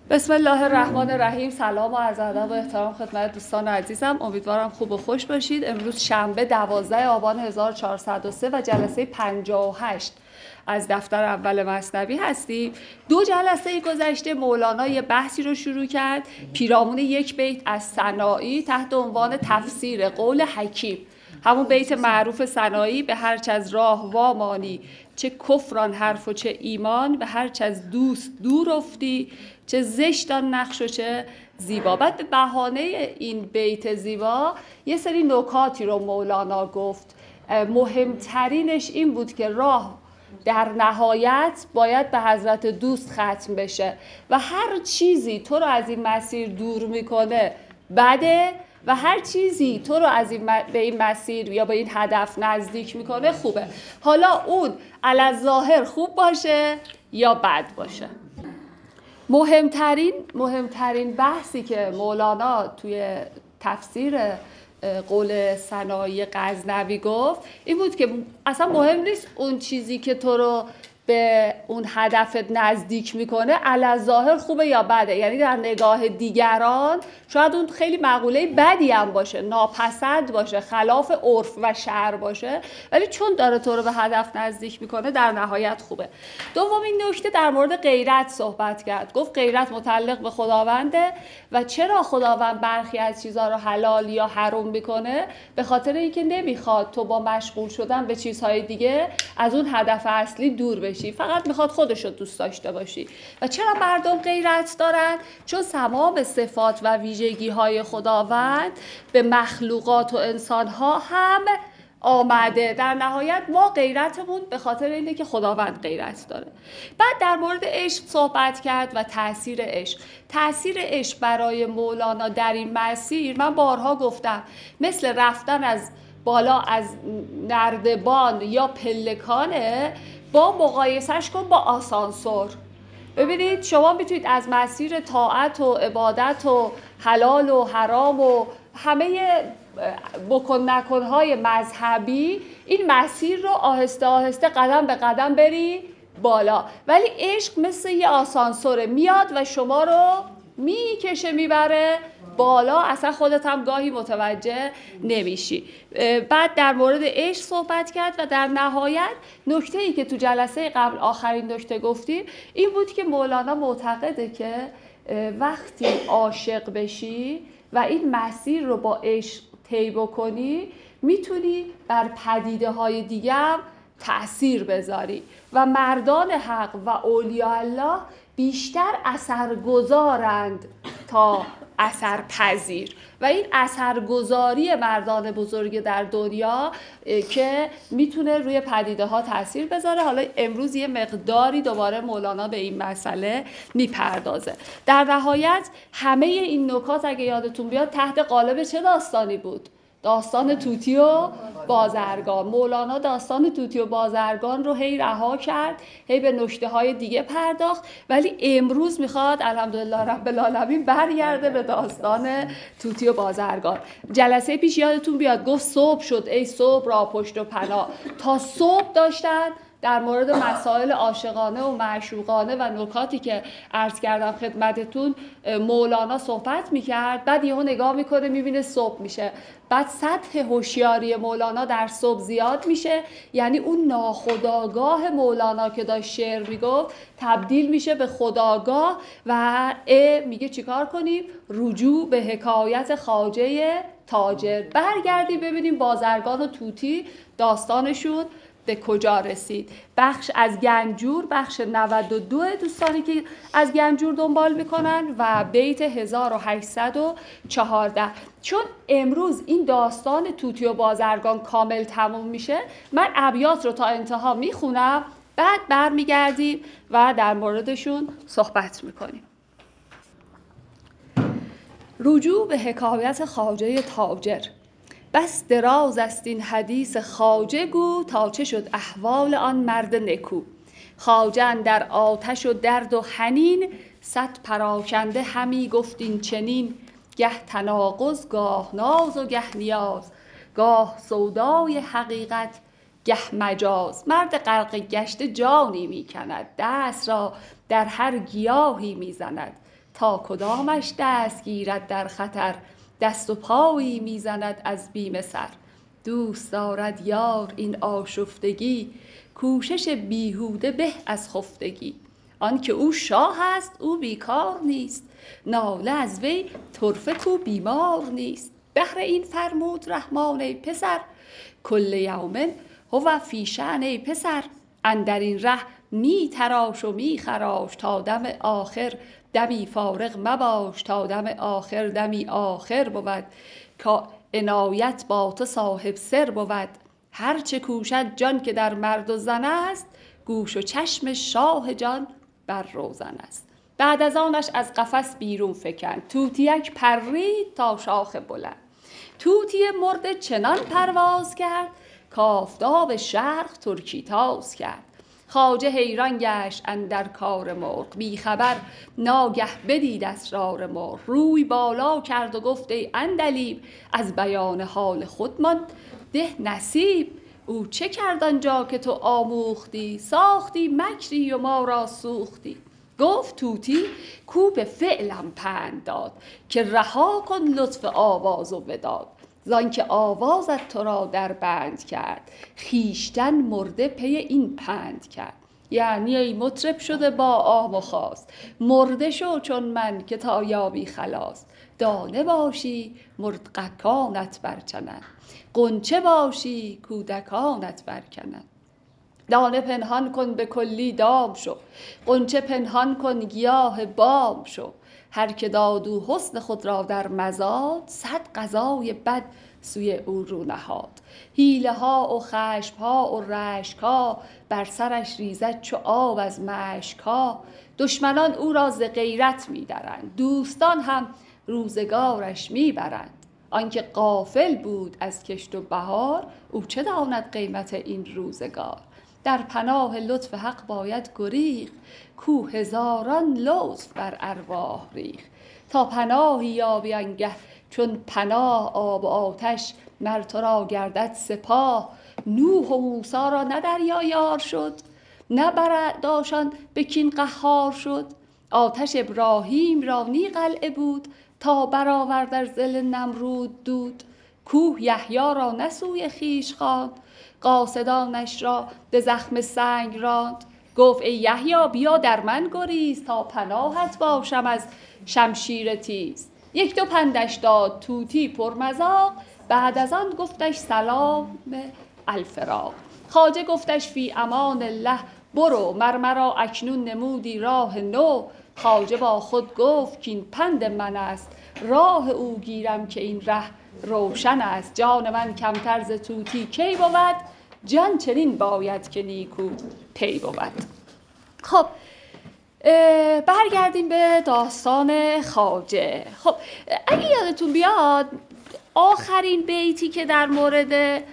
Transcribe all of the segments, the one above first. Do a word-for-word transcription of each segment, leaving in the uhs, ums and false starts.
بسم الله الرحمن الرحیم. سلام و عرض ادب و احترام خدمت دوستان عزیزم. امیدوارم خوب و خوش باشید. امروز شنبه دوازده آبان هزار و چهارصد و سه و جلسه پنجاه و هشت از دفتر اول مثنوی هستیم. دو جلسه گذشته مولانا یه بحثی رو شروع کرد پیرامون یک بیت از سنایی تحت عنوان تفسیر قول حکیم، همون بیت معروف سنایی: به هرچ از راه وامانی، چه کفران حرف و چه ایمان، به هرچ از دوست دور افتی، چه زشت آن نقش و چه زیبا. بعد به بهانه این بیت زیبا یه سری نکاتی رو مولانا گفت. مهمترینش این بود که راه در نهایت باید به حضرت دوست ختم بشه و هر چیزی تو رو از این مسیر دور میکنه بده و هر چیزی تو رو از این به این مسیر یا به این هدف نزدیک میکنه خوبه. حالا اون علی ظاهر خوب باشه یا بد باشه. مهمترین مهمترین بحثی که مولانا توی تفسیر قول سنایی غزنوی گفت این بود که اصلا مهم نیست اون چیزی که تو رو به اون هدفت نزدیک میکنه علی ظاهر خوبه یا بده. یعنی در نگاه دیگران شاید اون خیلی مقوله بدی هم باشه، ناپسند باشه، خلاف عرف و شرع باشه، ولی چون داره تو رو به هدف نزدیک میکنه در نهایت خوبه. دومین نکته در مورد غیرت صحبت کرد. گفت غیرت متعلق به خداونده و چرا خداوند برخی از چیزها رو حلال یا حرام میکنه؟ به خاطر اینکه نمیخواد تو با مشغول شدن به چیزهای دیگه از اون هدف اصلی دور بشی، فقط میخواد خودش رو دوست داشته باشی. و چرا مردم غیرت دارن؟ چون تمام صفات و ویژگی های خداوند به مخلوقات و انسان ها هم آمده. در نهایت ما غیرتمون به خاطر اینه که خداوند غیرت داره. بعد در مورد عشق صحبت کرد و تأثیر عشق. تأثیر عشق برای مولانا در این مسیر، من بارها گفتم، مثل رفتن از بالا از نردبان یا پلکانه، با مقایسش کن با آسانسور. ببینید شما میتونید از مسیر طاعت و عبادت و حلال و حرام و همه بکن نکنهای مذهبی این مسیر رو آهسته آهسته قدم به قدم بری بالا، ولی عشق مثل یه آسانسوره، میاد و شما رو میکشه میبره بالا، اصلا خودت هم گاهی متوجه نمیشی. بعد در مورد عشق صحبت کرد و در نهایت نکته‌ای که تو جلسه قبل آخرین نکته گفتیم این بود که مولانا معتقده که وقتی عاشق بشی و این مسیر رو با عشق طی بکنی میتونی بر پدیده های دیگه هم تأثیر بذاری و مردان حق و اولیاء الله بیشتر اثرگذارند تا اثرپذیر و این اثرگذاری مردان بزرگ در دنیا که میتونه روی پدیده ها تأثیر بذاره. حالا امروز یه مقداری دوباره مولانا به این مسئله میپردازه. در نهایت همه این نکات اگه یادتون بیاد تحت قالب چه داستانی بود؟ داستان طوطی و بازرگان. مولانا داستان طوطی و بازرگان رو هی رها کرد، هی به نکته های دیگه پرداخت، ولی امروز میخواد الحمدلله رب العالمین برگرده به داستان طوطی و بازرگان. جلسه پیش یادتون بیاد گفت صبح شد ای صبح را پشت و پناه. تا صبح داشتن در مورد مسائل عاشقانه و معشوقانه و نکاتی که عرض کردم خدمتتون مولانا صحبت میکرد. بعد یهو نگاه میکنه میبینه صبح میشه، بعد سطح هوشیاری مولانا در صبح زیاد میشه، یعنی اون ناخودآگاه مولانا که داشت شعر میگفت تبدیل میشه به خودآگاه و اه میگه چیکار کنیم؟ رجوع به حکایت خواجه تاجر. برگردیم ببینیم بازرگان و طوطی داستانشون به کجا رسید. بخش از گنجور، بخش نود و دو دوستانی که از گنجور دنبال میکنن و بیت هزار و هشتصد و چهارده. چون امروز این داستان طوطی و بازرگان کامل تموم میشه، من ابیات رو تا انتها میخونم، بعد برمیگردیم و در موردشون صحبت میکنیم. رجوع به حکایت خواجه تاجر. بس دراز است این حدیث خواجه گو، تا چه شد احوال آن مرد نکو. خواجه اندر آتش و درد و حنین، صد پراکنده همی گفت این چنین. گه تناقض گاه ناز و گه نیاز، گاه سودای حقیقت گه مجاز. مرد غرقه گشته جانی می کند، دست را در هر گیاهی می زند. تا کدامش دست گیرد در خطر، دست و پایی میزند از بیم سر. دوست دارد یار این آشفتگی، کوشش بیهوده به از خفتگی. آن که او شاه است او بیکار نیست، ناله از وی طرفه کو بیمار نیست. بهر این فرمود رحمان ای پسر، کل یوم هو فی شأن ای پسر. اندر این ره می تراش و می خراش، تا دم آخر دمی فارغ مباش. تا دم آخر دمی آخر بود، که عنایت با تو صاحب سر بود. هرچه کوشد جان که در مرد و زن است، گوش و چشم شاه جان بر روزن است. بعد از آنش از قفس بیرون فکند، طوطیک پرید تا شاخ بلند. طوطی مرده چنان پرواز کرد، کآفتاب شرق ترکی تاز کرد. خواجه حیران گشت اندر کار مرغ، بی خبر ناگه بدید اسرار مرغ. روی بالا کرد و گفت ای عندلیب، از بیان حال خودمان ده نصیب. او چه کرد آنجا که تو آموختی، ساختی مکری و ما را سوختی. گفت طوطی کو به فعلم پند داد، که رها کن لطف آواز و وداد. زان که آوازت تو را در بند کرد، خویشتن مرده پی این پند کرد. یعنی ای مطرب شده با آم و خاص، مرده شو چون من که تا یابی خلاص. دانه باشی مرغکانت برچنند، غنچه باشی کودکانت برکنند. دانه پنهان کن به کلی دام شو، غنچه پنهان کن گیاه بام شو. هر که داد او حسن خود را در مزاد، صد قضای بد سوی او رو نهاد. حیله ها و خشم ها و رشک ها، بر سرش ریزد چو آب از مشک ها. دشمنان او را ز غیرت می درند، دوستان هم روزگارش می برند. آنکه غافل بود از کشت و بهار، او چه داند قیمت این روزگار. در پناه لطف حق باید گریخت، کو هزاران لطف بر ارواح ریخت. تا پناهی یابی آنگه چون پناه، آب و آتش مر تو را گردد سپاه. نوح و موسی را نه دریا یار شد، نه برداشان به کین قهار شد. آتش ابراهیم را نی قلعه بود، تا برآورد در ظل نمرود دود. کوه یحیی را نه سوی خویش خواند، قاصدانش را به زخم سنگ راند. گفت ای یحیی بیا در من گریز، تا پناهت باشم از شمشیر تیز. یک دو پندش داد طوطی پرمذاق، بعد از آن گفتش سلام الفراق. خواجه گفتش فی امان الله برو، مر مرا اکنون نمودی راه نو. خواجه با خود گفت کین پند من است، راه او گیرم که این ره روشن است. جان من کمتر ز طوطی کی بود، جان چنین باید که نیکو پی بود. خب برگردیم به داستان خواجه. خب اگه یادتون بیاد آخرین بیتی که در مورد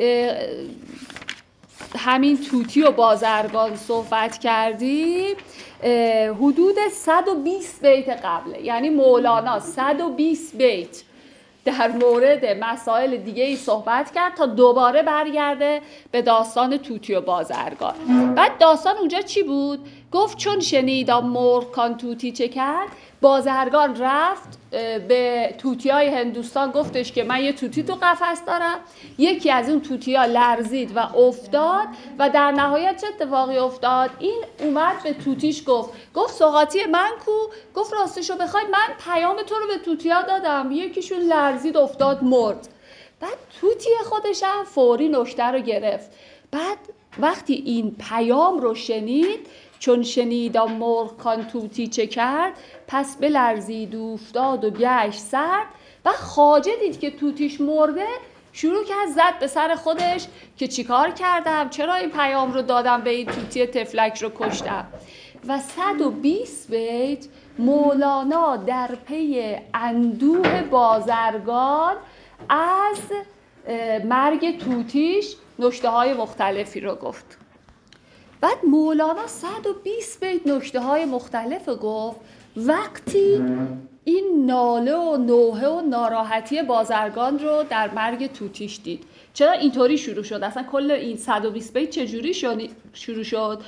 همین طوطی و بازرگان صحبت کردیم حدود صد و بیست بیت قبله، یعنی مولانا صد و بیست بیت در مورد مسائل دیگه ای صحبت کرد تا دوباره برگرده به داستان طوطی و بازرگان. بعد داستان اونجا چی بود؟ گفت چون شنیدم مرغ کان طوطی چه کرد، بازرگان رفت به طوطیای هندوستان گفتش که من یه طوطی تو قفس دارم. یکی از اون طوطی‌ها لرزید و افتاد و در نهایت چه اتفاقی افتاد؟ این اومد به طوطیش گفت گفت سوغاتی من کو؟ گفت راستشو بخوای من پیام تو رو به طوطی‌ها دادم، یکیشون لرزید افتاد مرد. بعد طوطی خودش هم فوری نکته رو گرفت. بعد وقتی این پیام رو شنید، چون شنیدم مرغ کان طوطی چه کرد، پس بلرزید و افتاد و گشت سرد. و خواجه دید که طوطیش مرده، شروع کرد زد به سر خودش که چیکار کردم، چرا این پیام رو دادم به این طوطی تفلک رو کشتم. و صد و بیست بیت مولانا در پی اندوه بازرگان از مرگ طوطیش نکته های مختلفی رو گفت. بعد مولانا صد و بیست بیت نکته های مختلف گفت. وقتی این ناله و نوحه و ناراحتی بازرگان رو در مرگ طوطیش دید، چرا اینطوری شروع شد؟ اصلا کل این صد و بیست بیت چجوری شروع شد؟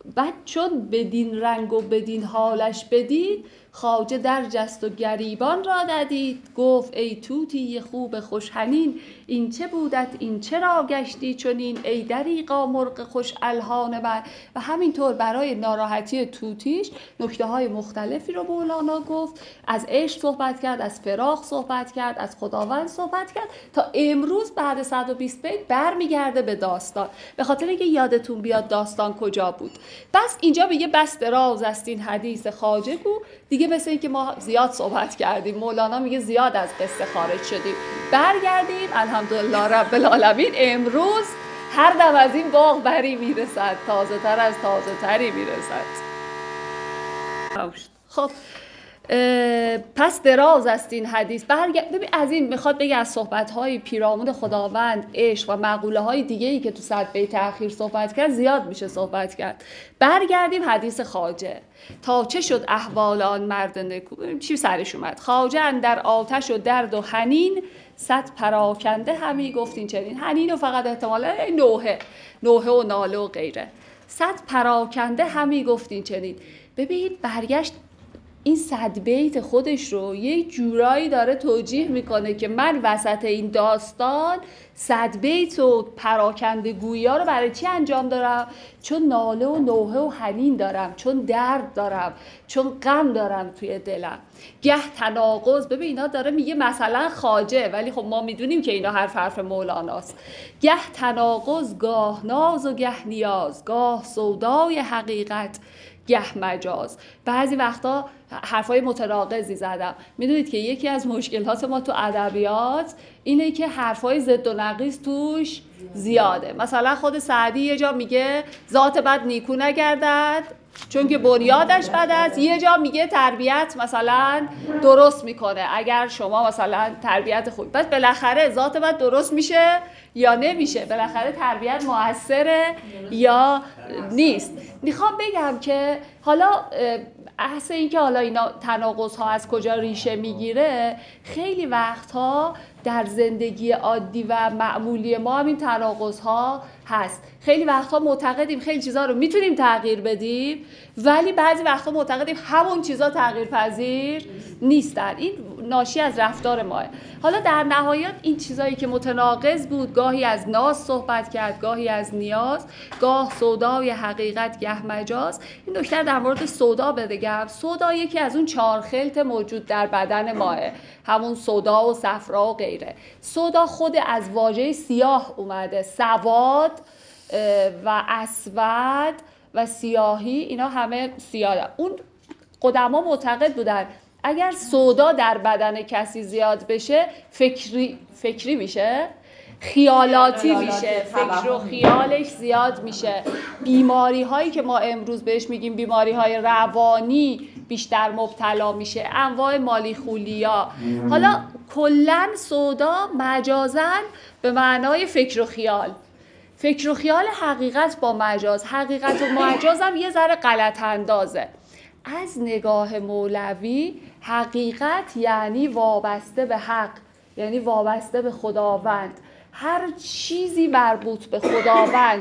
بعد چون بدین رنگ و بدین حالش بدید، خواجه در جست و گریبان را ددید. گفت ای طوطی خوب خوشحنین، این چه بودت این چرا گشتی چنین؟ ای دریغا مرغ خوش الحان من. و همینطور برای ناراحتی طوطیش نکته های مختلفی رو مولانا گفت. از عشق صحبت کرد، از فراق صحبت کرد، از خداوند صحبت کرد، تا امروز بعد صد و بیست بیت برمیگرده به داستان. به خاطر اینکه یادتون بیاد داستان کجا بود. بس اینجا میگه بس دراز است این حدیث خواجه گو. دیگه مثل اینکه ما زیاد صحبت کردیم، مولانا میگه زیاد از قصه خارج شدیم، برگردیم. الحمدلله رب العالمین امروز هر دم از این باغ بری میرسد، تازه تر از تازه تری میرسد. خب پس دراز است این حدیث. برگرد ببین از این میخواد بگه از صحبت‌های پیرامون خداوند، عشق و مقوله‌های دیگه‌ای که تو صد بیت اخیر صحبت کرد زیاد میشه صحبت کرد. برگردیم حدیث خواجه. تا چه شد احوال آن مرد نکو؟ ببین چی سرش اومد. خواجه اندر آتش و درد و حنین، صد پراکنده همی گفتین چنین. حنین و فقط احتمالاً نوحه نوحه و ناله و غیره. صد پراکنده همی گفتین چنین. ببین برگشت این صد بیت خودش رو یه جورایی داره توجیه میکنه که من وسط این داستان صد بیت و پراکنده گویا رو برای چی انجام دارم؟ چون ناله و نوحه و حنین دارم، چون درد دارم، چون غم دارم توی دلم. گه تناقض، ببین اینا داره میگه مثلا خواجه، ولی خب ما میدونیم که اینا حرف حرف مولاناست. گه تناقض، گاه ناز و گه نیاز، گاه سودای حقیقت گه مجاز. بعضی وقتا حرفای متناقضی زدم. میدونید که یکی از مشکلات ما تو ادبیات اینه که حرفای ضد و نقیض توش زیاده. مثلا خود سعدی یه جا میگه ذات بد نیکو نگردد چون که بنیادش بد است، یه جا میگه تربیت مثلا درست میکنه اگر شما مثلا تربیت خوب. پس بالاخره ذات بد درست میشه یا نمیشه؟ بالاخره تربیت موثره یا نیست؟ میخوام بگم که حالا احسن این که حالا اینا تناقض ها از کجا ریشه میگیره، خیلی وقتها در زندگی عادی و معمولی ما هم این تناقض ها هست. خیلی وقتها معتقدیم خیلی چیزا رو میتونیم تغییر بدیم، ولی بعضی وقتها معتقدیم همون چیزا تغییر پذیر نیستن. این ناشی از رفتار ماه. حالا در نهایت این چیزایی که متناقض بود، گاهی از ناز صحبت کرد، گاهی از نیاز، گاه سودای حقیقت گه مجاز. این نکته در مورد سودا بگم. سودا یکی از اون چهار خلط موجود در بدن ماه، همون سودا و صفرا و غیره. سودا خود از واژه سیاه اومده. سواد و اسود و سیاهی اینا همه سیاه. اون قدما معتقد بودن اگر سودا در بدن کسی زیاد بشه فکری فکری میشه، خیالاتی میشه، فکر و خیالش زیاد میشه. بیماری هایی که ما امروز بهش میگیم بیماری های روانی بیشتر مبتلا میشه، انواع مالی خولیا. حالا کلن سودا مجازن به معنای فکر و خیال، فکر و خیال حقیقت با مجاز. حقیقت و مجاز هم یه ذره غلط اندازه. از نگاه مولوی حقیقت یعنی وابسته به حق، یعنی وابسته به خداوند. هر چیزی مربوط به خداوند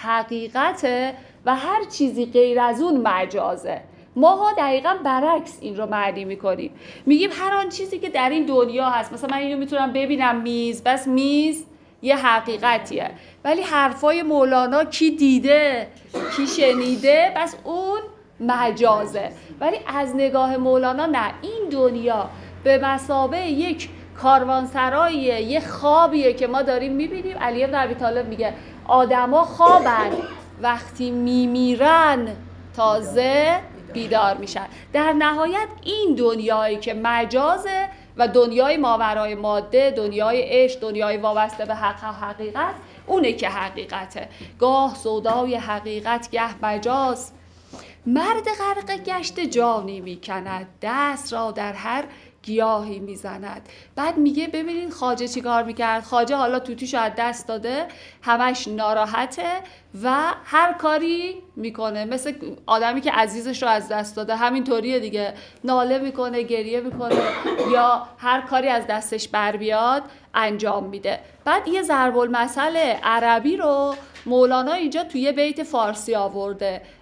حقیقته و هر چیزی غیر از اون مجازه. ماها دقیقاً برعکس این رو معنی میکنیم. میگیم هر آن چیزی که در این دنیا هست، مثلا من اینو میتونم ببینم میز، بس میز یه حقیقتیه، ولی حرفای مولانا کی دیده کی شنیده، بس اون مجازه. ولی از نگاه مولانا نه، این دنیا به مثابه یک کاروانسراییه، یه خوابیه که ما داریم میبینیم. علی بن ابی طالب میگه آدما خوابند، وقتی میمیرن تازه بیدار میشن. در نهایت این دنیایی که مجازه و دنیای ماورای ماده، دنیای عشق، دنیای وابسته به حق و حقیقت، اونه که حقیقته. گاه سودای حقیقت گه مجاز، مرد غرق گشت جانی میکند، دست را در هر گیاهی میزند. بعد میگه ببینید خواجه چی کار میکرد. خواجه حالا توتیشو از دست داده، همش ناراحته و هر کاری میکنه، مثل آدمی که عزیزش رو از دست داده همینطوریه دیگه، ناله میکنه، گریه میکنه یا هر کاری از دستش بر بیاد انجام میده. بعد یه ضرب المثل عربی رو مولانا اینجا توی بیت فارسی آورده.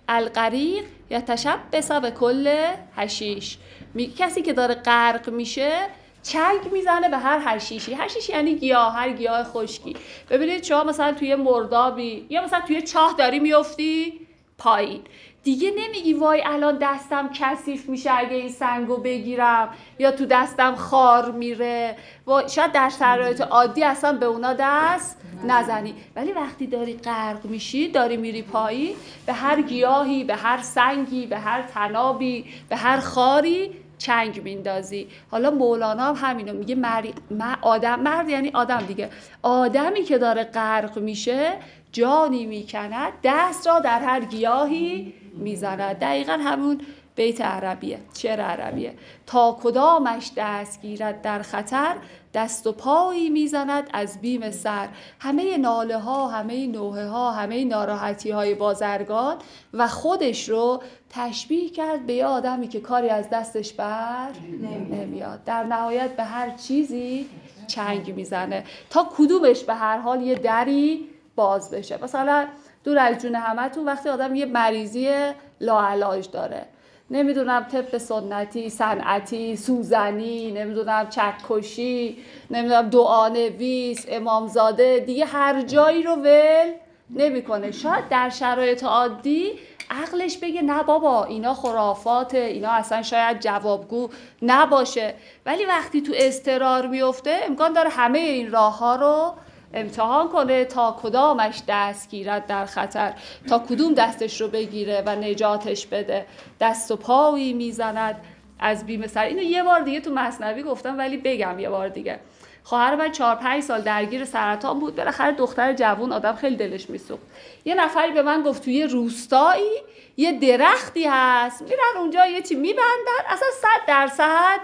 الغریق یتشبث بکل حشیش. میگه کسی که داره غرق میشه چنگ میزنه به هر حشیشی. حشیش یعنی گیاه، هر گیاه خشکی. ببینید شما مثلا توی مردابی یا مثلا توی چاه داری میافتی پایین، دیگه نمیگی وای الان دستم کثیف میشه اگه این سنگو بگیرم، یا تو دستم خار میره. شاید در شرایط عادی اصلا به اونا دست نزنی، ولی وقتی داری غرق میشی، داری میری پایین، به هر گیاهی، به هر سنگی، به هر تنابی، به هر خاری چنگ میندازی. حالا مولانا هم همینو میگه، مرد آدم، مرد یعنی آدم دیگه، آدمی که داره غرق میشه جانی میکند دست را در هر گیاهی میزند. دقیقا همون بیت عربیه، شعر عربیه. تا کدامش دست گیرد در خطر، دست و پایی میزند از بیم سر. همه ناله ها، همه نوحه ها، همه ناراحتی های بازرگان و خودش رو تشبیه کرد به یه آدمی که کاری از دستش بر نمیاد. در نهایت به هر چیزی چنگ میزنه تا کدومش به هر حال یه دری باز بشه. مثلا دور از جون همتون وقتی آدم یه مریضی لاعلاج داره، نمیدونم طب سنتی، صنعتی، سوزنی، نمیدونم چکشی، نمیدونم دعانویس، امامزاده، دیگه هر جایی رو ول نمیکنه. شاید در شرایط عادی عقلش بگه نه بابا اینا خرافاته، اینا اصلا شاید جوابگو نباشه، ولی وقتی تو اضطرار میفته امکان داره همه این راه ها رو امتحان کنه تا کدامش دست گیرد در خطر، تا کدوم دستش رو بگیره و نجاتش بده. دست و پایی میزند از بیم سر. اینو یه بار دیگه تو مثنوی گفتم ولی بگم یه بار دیگه. خواهر من چهار پنج سال درگیر سرطان بود، بالاخره دختر جوون، آدم خیلی دلش میسوخت. یه نفری به من گفت توی روستایی یه درختی هست، میرن اونجا یه چی میبندن، اصلا صد درصد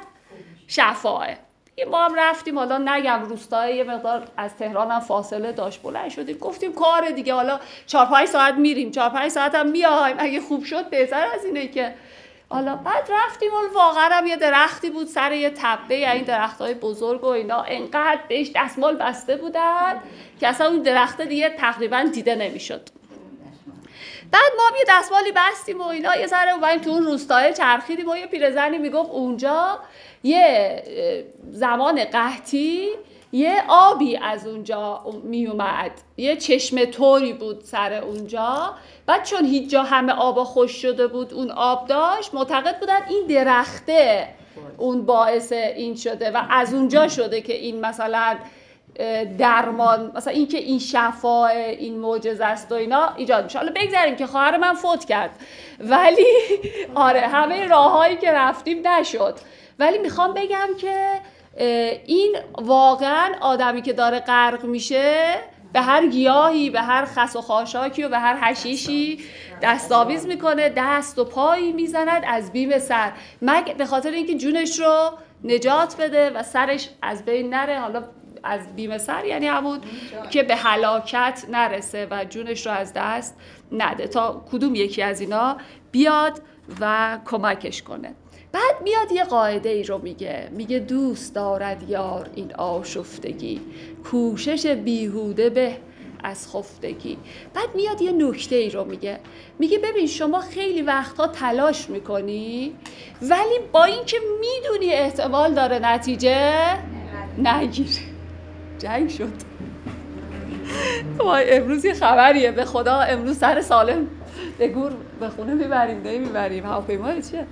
شفاه. ما هم رفتیم، حالا نگم روستای یه مقدار از تهران هم فاصله داشت، بلند شدیم گفتیم کار دیگه، حالا چهار پنج ساعت میریم، چهار پنج ساعت هم میایم، اگه خوب شد بهتر از اینه که. حالا بعد رفتیم و واقعا هم یه درختی بود سر یه تپه، این درختای بزرگ و اینا، انقدر بهش دستمال بسته بودن که اصلا اون درخت دیگه تقریبا دیده نمیشد. بعد ما یه دستمالی بستیم و اینا، یه ذره اومدیم تو اون روستای چرخیدیم و یه پیرزنی میگفت اونجا یه زمان قحطی یه آبی از اونجا می اومد، یه چشمه طوری بود سر اونجا. بعد چون هیچ جا همه آبا خوش شده بود اون آب داشت، معتقد بودن این درخته اون باعث این شده و از اونجا شده که این مثلا درمان، مثلا این که این شفا، این معجزه است و اینا ایجاد میشه. حالا بگذاریم که خواهر من فوت کرد، ولی آره همه راههایی که رفتیم نشد. ولی میخوام بگم که این واقعا آدمی که داره غرق میشه به هر گیاهی، به هر خس و خاشاکی و به هر حشیشی دستاویز میکنه، دست و پایی میزند از بیم سر، مگه به خاطر اینکه جونش رو نجات بده و سرش از بین نره. حالا از بیم سر یعنی همون که به هلاکت نرسه و جونش رو از دست نده، تا کدوم یکی از اینا بیاد و کمکش کنه. بعد میاد یه قاعده ای رو میگه، میگه دوست دارد یار این آشفتگی، کوشش بیهوده به از خفتگی. بعد میاد یه نکته ای رو میگه، میگه ببین شما خیلی وقتا تلاش میکنی ولی با اینکه میدونی احتمال داره نتیجه نگیره. جنگ شد. وای امروز یه خبریه، به خدا امروز سر سالم به گور به خونه میبریم نمیبریم، هواپیمای چیه؟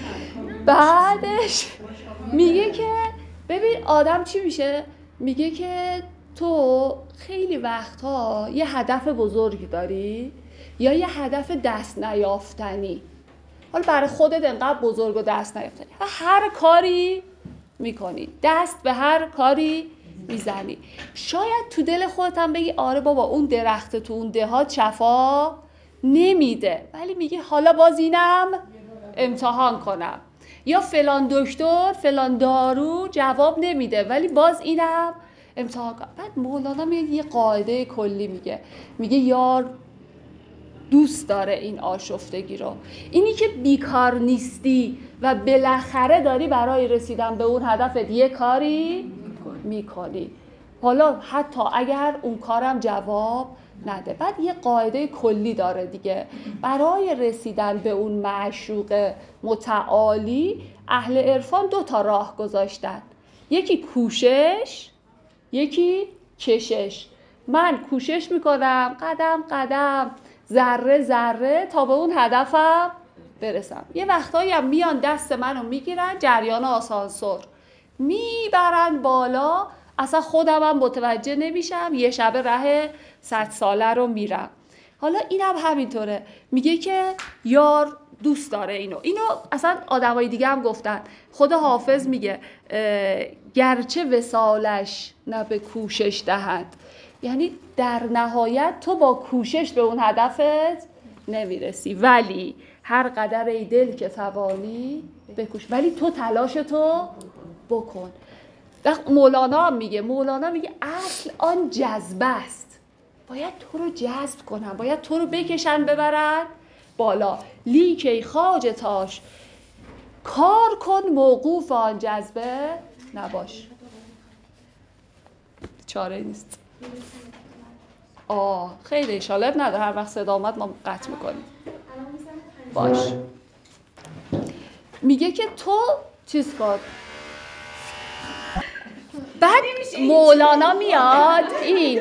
بعدش میگه که ببین آدم چی میشه، میگه که تو خیلی وقتها یه هدف بزرگی داری یا یه هدف دست نیافتنی، حالا برای خودت انقدر بزرگ و دست نیافتنی و هر کاری میکنی، دست به هر کاری میزنی. شاید تو دل خودت هم بگی آره بابا اون درخت تو اون دهات شفا نمیده، ولی میگی حالا باز اینم امتحان کنم، یا فلان دکتر فلان دارو جواب نمیده ولی باز اینم امتحان کنم. بعد مولانا میگه یه قاعده کلی میگه، میگه یار دوست داره این آشفتگی رو، اینی که بیکار نیستی و بالاخره داری برای رسیدن به اون هدفت یه کاری میکنی، حالا حتی اگر اون کارم جواب نده. بعد یه قاعده کلی داره دیگه، برای رسیدن به اون معشوق متعالی اهل عرفان دو تا راه گذاشتن، یکی کوشش، یکی کشش. من کوشش میکنم قدم قدم، ذره ذره تا به اون هدفم برسم. یه وقتایی هم میان دست منو میگیرن، جریان آسانسور میبرن بالا، اصلا خودم هم متوجه نمیشم، یه شبه ره صد ساله رو میرم. حالا اینم هم همینطوره، میگه که یار دوست داره اینو اینو اصلا آدمای دیگه هم گفتن. خود حافظ میگه گرچه وصالش نه به کوشش دهد، یعنی در نهایت تو با کوشش به اون هدفت نمیرسی، ولی هر قدر ای دل که توانی بکوش، ولی تو تلاش تو بکن. وقت مولانا هم میگه مولانا میگه اصل آن جذبه است، باید تو رو جذب کنن، باید تو رو بکشن ببرن بالا. لیک ای خواجه تاش کار کن موقوف آن جذبه نباش. چاره نیست. آه خیلی اشالت نداره، هر وقت صدا آمد ما قطع میکنیم. باش. میگه که تو چیز کن. بعد مولانا میاد این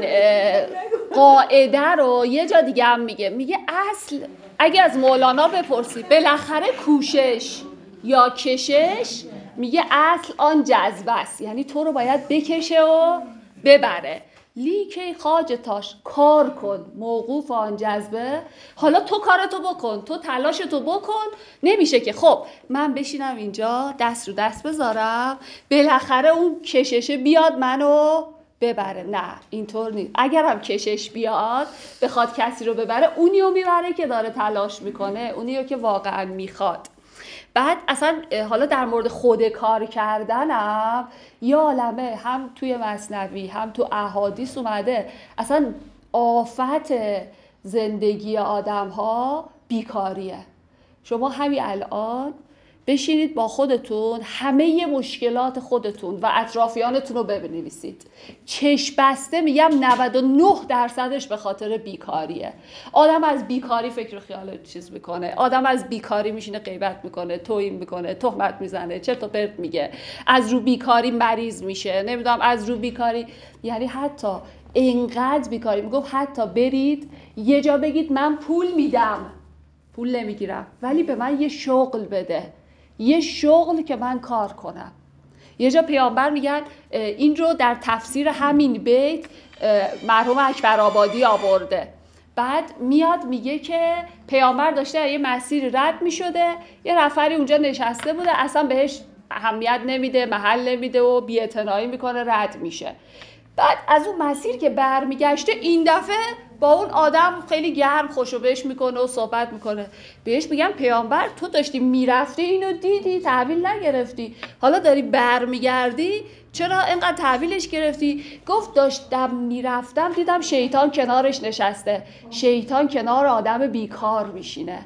قاعده رو یه جا دیگه هم میگه، میگه اصل اگه از مولانا بپرسی بالاخره کوشش یا کشش، میگه اصل آن جذبه است، یعنی تو رو باید بکشه و ببره. لیک خواجه تاش کار کن موقوف آن جذبه. حالا تو کارتو بکن، تو تلاشتو بکن. نمیشه که خب من بشینم اینجا دست رو دست بذارم بالاخره اون کششه بیاد منو ببره. نه اینطور نیست. اگرم کشش بیاد بخواد کسی رو ببره، اونیو میبره که داره تلاش میکنه، اونیو که واقعا میخواد. بعد اصلا حالا در مورد خود کار کردنم یه عالمه هم توی مثنوی هم تو احادیث اومده، اصلا آفت زندگی آدم ها بیکاریه. شما همین الان بشینید با خودتون همه مشکلات خودتون و اطرافیانتون رو بنویسید. چشم بسته میگم نود و نه درصدش به خاطر بیکاریه. آدم از بیکاری فکر و خیال چیز میکنه، آدم از بیکاری میشینه غیبت میکنه، توهین میکنه، تهمت میزنه، چرت و پرت میگه، از رو بیکاری مریض میشه، نمیدونم از رو بیکاری، یعنی حتی اینقدر بیکاری میگفت حتی برید یه جا بگید من پول میدم، پول نمیگیرم ولی به من یه شغل بده، یه شغل که من کار کنم. یه جا پیامبر میگن این رو در تفسیر همین بیت مرحوم اکبرآبادی آورده. بعد میاد میگه که پیامبر داشته یه مسیر رد میشده، یه نفری اونجا نشسته بوده اصلا بهش اهمیت نمیده، محل نمیده و بی‌اعتنایی میکنه، رد میشه. بعد از اون مسیر که برمیگشته این دفعه با اون آدم خیلی گرم خوشو بهش میکنه و صحبت میکنه. بهش میگم پیامبر تو داشتی میرفتی اینو دیدی تحویل نگرفتی، حالا داری برمیگردی چرا اینقدر تحویلش گرفتی؟ گفت داشتم میرفتم دیدم شیطان کنارش نشسته، شیطان کنار آدم بیکار میشینه.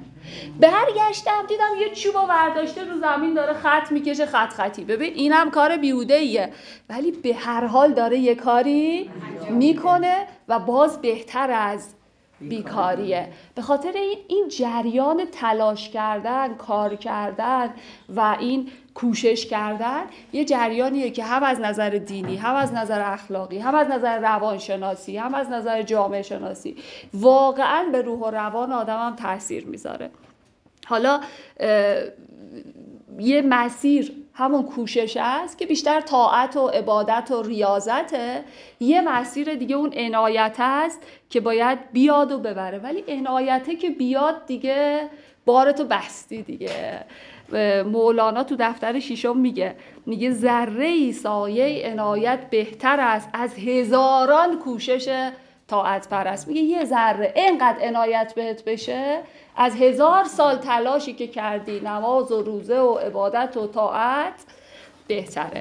برگشتم دیدم یه چوبو برداشته رو زمین داره خط میکشه، خط خطی. ببین اینم کار بیهوده ایه ولی به هر حال داره یه کاری میکنه و باز بهتر از بیکاریه. به خاطر این این جریان تلاش کردن، کار کردن و این کوشش کردن یه جریانیه که هم از نظر دینی، هم از نظر اخلاقی، هم از نظر روانشناسی، هم از نظر جامعه شناسی واقعا به روح و روان آدم هم تاثیر میذاره. حالا یه مسیر همون کوشش است که بیشتر طاعت و عبادت و ریاضته، یه مسیر دیگه اون عنایت است که باید بیاد و ببره، ولی عنایته که بیاد دیگه بارتو بستی دیگه. مولانا تو دفتر شیشم میگه میگه ذره سایه عنایت بهتر است از هزاران کوشش طاعت پرست. میگه یه ذره اینقدر عنایت بهت بشه از هزار سال تلاشی که کردی نماز و روزه و عبادت و طاعت بهتره.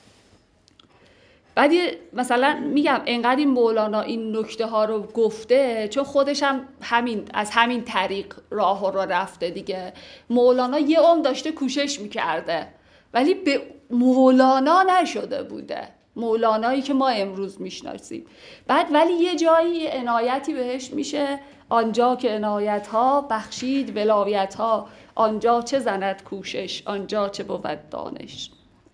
بعد مثلا میگم اینقدر این مولانا این نکته ها رو گفته چون خودش هم همین از همین طریق راه رو رفته دیگه. مولانا یه عمر داشته کوشش میکرده ولی به مولانا نشده بوده، مولانایی که ما امروز میشناسیم. بعد ولی یه جایی عنایتی بهش میشه، آنجا که عنایت ها بخشید ولایت ها، آنجا چه زند کوشش، آنجا چه بود دانش.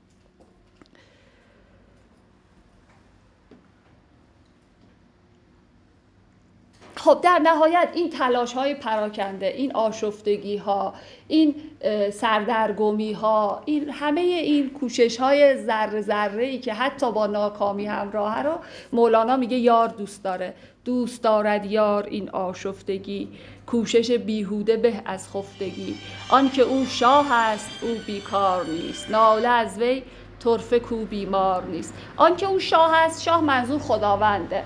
خب در نهایت این تلاش های پراکنده، این آشفتگی ها، این سردرگمی ها، این همه این کوشش های ذره ذره ای که حتی با ناکامی همراهه رو مولانا میگه یار دوست داره. دوست دارد یار این آشفتگی، کوشش بیهوده به از خفتگی. آن که او شاه است او بیکار نیست، ناله از وی طرفه کو بیمار نیست. آن که او شاه است، شاه منظور خداونده.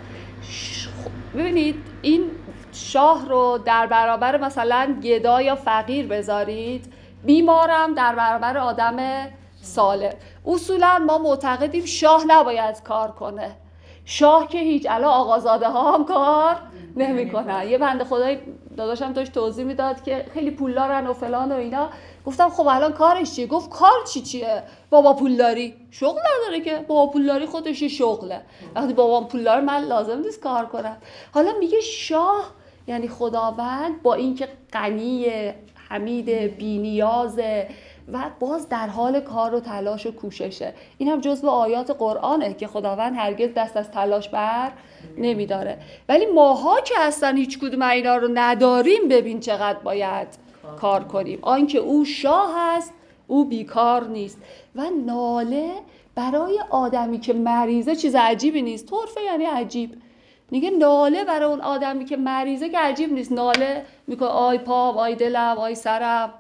ببینید این شاه رو در برابر مثلا گدا یا فقیر بذارید، بیمارم در برابر آدم سالم. اصولا ما معتقدیم شاه نباید کار کنه. شاه که هیچ، الان آقازاده ها هم کار نمی کنن. یه بنده خدای داداشم داشت توضیح میداد که خیلی پولدارن و فلان و اینا. گفتم خب الان کارش چیه؟ گفت کار چی چیه؟ بابا پولداری شغل نداره که. بابا پولداری خودش شغله. وقتی بابام پولدار من لازم نیست کار کنم. حالا میگه شاه یعنی خداوند با اینکه غنی، حمید، بی‌نیازه و باز در حال کار و تلاش و کوششه. این هم جزو آیات قرآنه که خداوند هرگز دست از تلاش بر نمیداره. ولی ماها که اصلا هیچ کدوم اینا رو نداریم، ببین چقدر باید کار کنیم. آنکه او شاه است او بیکار نیست. و ناله برای آدمی که مریضه چیز عجیبی نیست. طرفه یعنی عجیب. میگه ناله برای اون آدمی که مریضه که عجیب نیست. ناله میگه آی پام، آی دلم، آی سرم.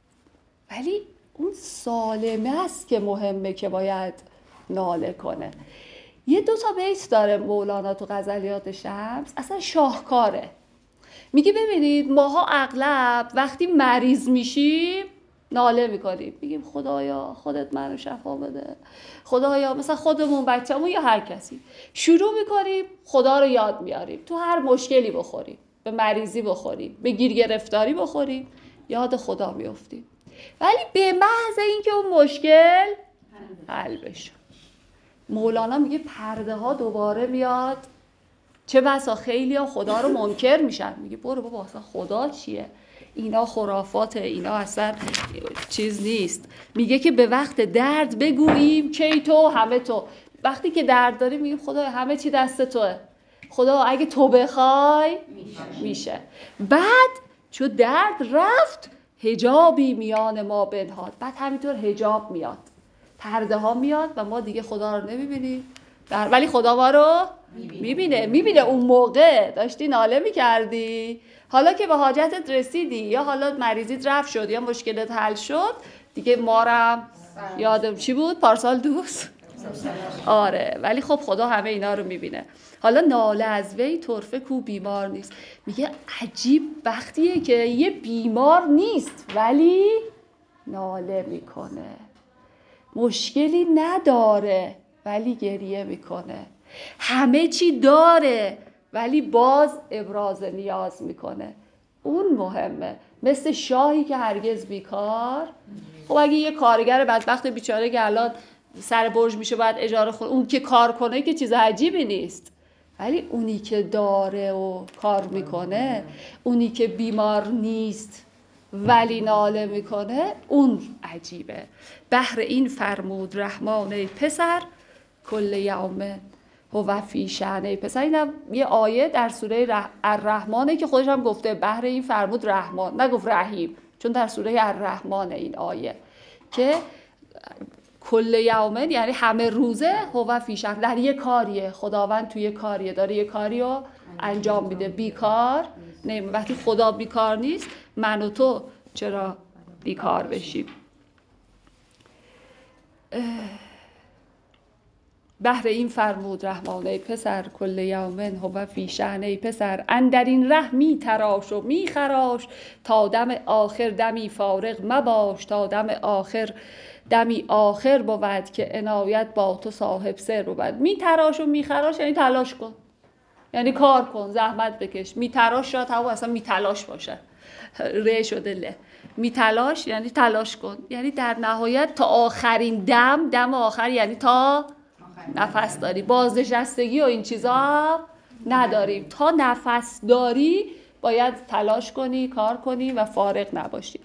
ولی اون سالمه است که مهمه که باید ناله کنه. یه دو تا بیت داره مولانا تو غزلیات شمس، اصلا شاهکاره. میگه ببینید ماها اغلب وقتی مریض میشیم ناله میکنیم، میگیم خدایا خودت منو شفا بده، خدایا، مثلا خودمون، بچه‌مون یا هر کسی، شروع میکنیم خدا رو یاد میاریم. تو هر مشکلی بخوریم، به مریضی بخوریم، به گیر گرفتاری بخوریم، یاد خدا میافتیم. ولی به محض اینکه اون مشکل حل بشه، مولانا میگه پرده ها دوباره میاد. چه بسا خیلی ها خدا رو منکر میشن، میگه برو بابا اصلا خدا چیه، اینا خرافاته، اینا اصلا چیز نیست. میگه که به وقت درد بگوییم کی تو همه تو. وقتی که درد داریم میگیم خدا همه چی دست توه، خدا اگه تو بخوای میشه, میشه. بعد چو درد رفت حجابی میان ما بنهاد. بعد همینطور حجاب میاد، پرده ها میاد و ما دیگه خدا رو نمیبینیم، ولی خدا ما رو میبینه. میبینه اون موقع داشتی ناله میکردی، حالا که به حاجتت رسیدی یا حالا مریضیت رفت شد یا مشکلت حل شد دیگه، مارم یادم چی بود پارسال دوست. آره ولی خب خدا همه اینا رو میبینه. حالا ناله از وی طرفه کو بیمار نیست. میگه عجیب وقتیه که یه بیمار نیست ولی ناله میکنه، مشکلی نداره ولی گریه میکنه، همه چی داره ولی باز ابراز نیاز میکنه. اون مهمه. مثل شاهی که هرگز بیکار. خب اگه یه کارگر بدبخت بیچاره که الان سر برج میشه باید اجاره خونه، اون که کار کنه که چیز عجیبی نیست، ولی اونی که داره و کار میکنه، اونی که بیمار نیست ولی ناله میکنه، اون عجیبه. بهر این فرمود رحمان ای پسر کل یوم هو فی شأن. ای پسر، اینم یه آیه در سوره الرحمنه که خودش هم گفته بهر این فرمود رحمان، نگفت رحیم، چون در سوره الرحمن این آیه که کل یومن یعنی همه روزه، هو فی شأن، در یه کاریه، خداوند توی کاریه، داره یه کاری رو انجام میده، بیکار نه. وقتی خدا بیکار نیست من و تو چرا بیکار بشیم؟ بهر این فرمود رحمان ای پسر کل یومن هو فی شأن. ای پسر اندر این ره می تراش و می خراش، تا دم آخر دمی فارغ مباش. تا دم آخر دمی آخر بود که عنایت با تو صاحب سر بود. می تراش و می خراش یعنی تلاش کن، یعنی کار کن، زحمت بکش. می تراش شاید هم اصلا می تلاش باشه، ره شده له. می تلاش یعنی تلاش کن، یعنی در نهایت تا آخرین دم، دم آخر یعنی تا نفس داری. بازنشستگی و این چیزا هم نداریم. تا نفس داری باید تلاش کنی، کار کنی و فارغ نباشی.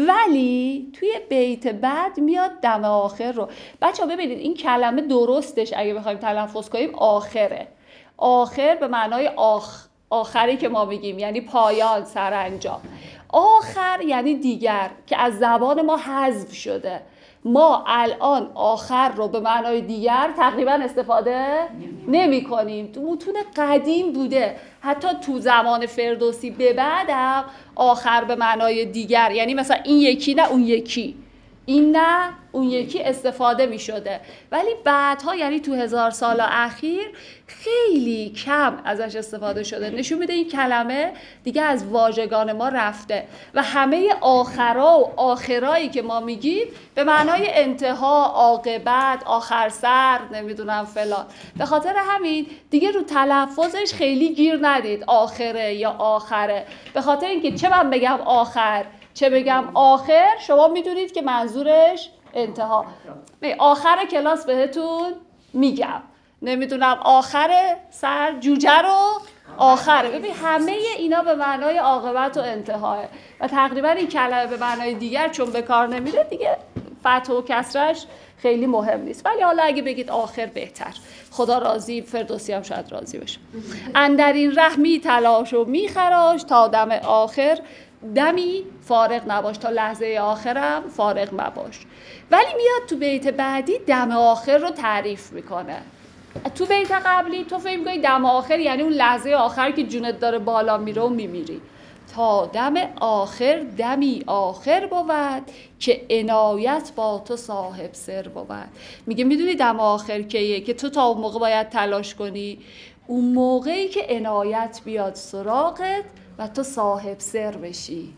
ولی توی بیت بعد میاد دم آخر رو. بچه ها ببینید این کلمه درستش اگه بخوایم تلفظ کنیم آخره. آخر به معنای آخ، آخری که ما میگیم، یعنی پایان، سرانجام. آخر یعنی دیگر، که از زبان ما حذف شده. ما الان آخر رو به معنای دیگر تقریبا استفاده نمی کنیم. تو متون قدیم بوده، حتی تو زمان فردوسی به بعدم آخر به معنای دیگر، یعنی مثلا این یکی نه اون یکی، این نه اون یکی استفاده می شده. ولی بعدها یعنی تو هزار سال اخیر خیلی کم ازش استفاده شده. نشون میده این کلمه دیگه از واژگان ما رفته و همه آخرا و آخرایی که ما میگیم به معنای انتها، عاقبت، آخر سر، نمیدونم فلان. به خاطر همین دیگه رو تلفظش خیلی گیر ندید آخره یا آخره، به خاطر اینکه چه من بگم آخر چه بگم آخر شما میدونید که منظورش انتها. آخر کلاس بهتون میگم، نمیدونم آخر سر جوجه رو آخره. ببین همه اینا به معنای عاقبت و انتهاه و تقریبا این کلمه به معنای دیگر چون به کار نمیره دیگه فتح و کسرش خیلی مهم نیست. ولی حالا اگه بگید آخر بهتر. خدا راضی، فردوسی هم شاید راضی بشه. اندر این ره می تلاش و می خراش تا دم آخر دمی فارغ نباش، تا لحظه آخرم فارغ مباش. ولی میاد تو بیت بعدی دم آخر رو تعریف میکنه. تو بیت قبلی تو فهم کنی دم آخر یعنی اون لحظه آخر که جونت داره بالا میره و میمیری. تا دم آخر دمی آخر بود که عنایت با تو صاحب سر بود. میگه میدونی دم آخر کیه؟ که تو تا اون موقع باید تلاش کنی، اون موقعی که عنایت بیاد سراغت و تو صاحب سر بشی.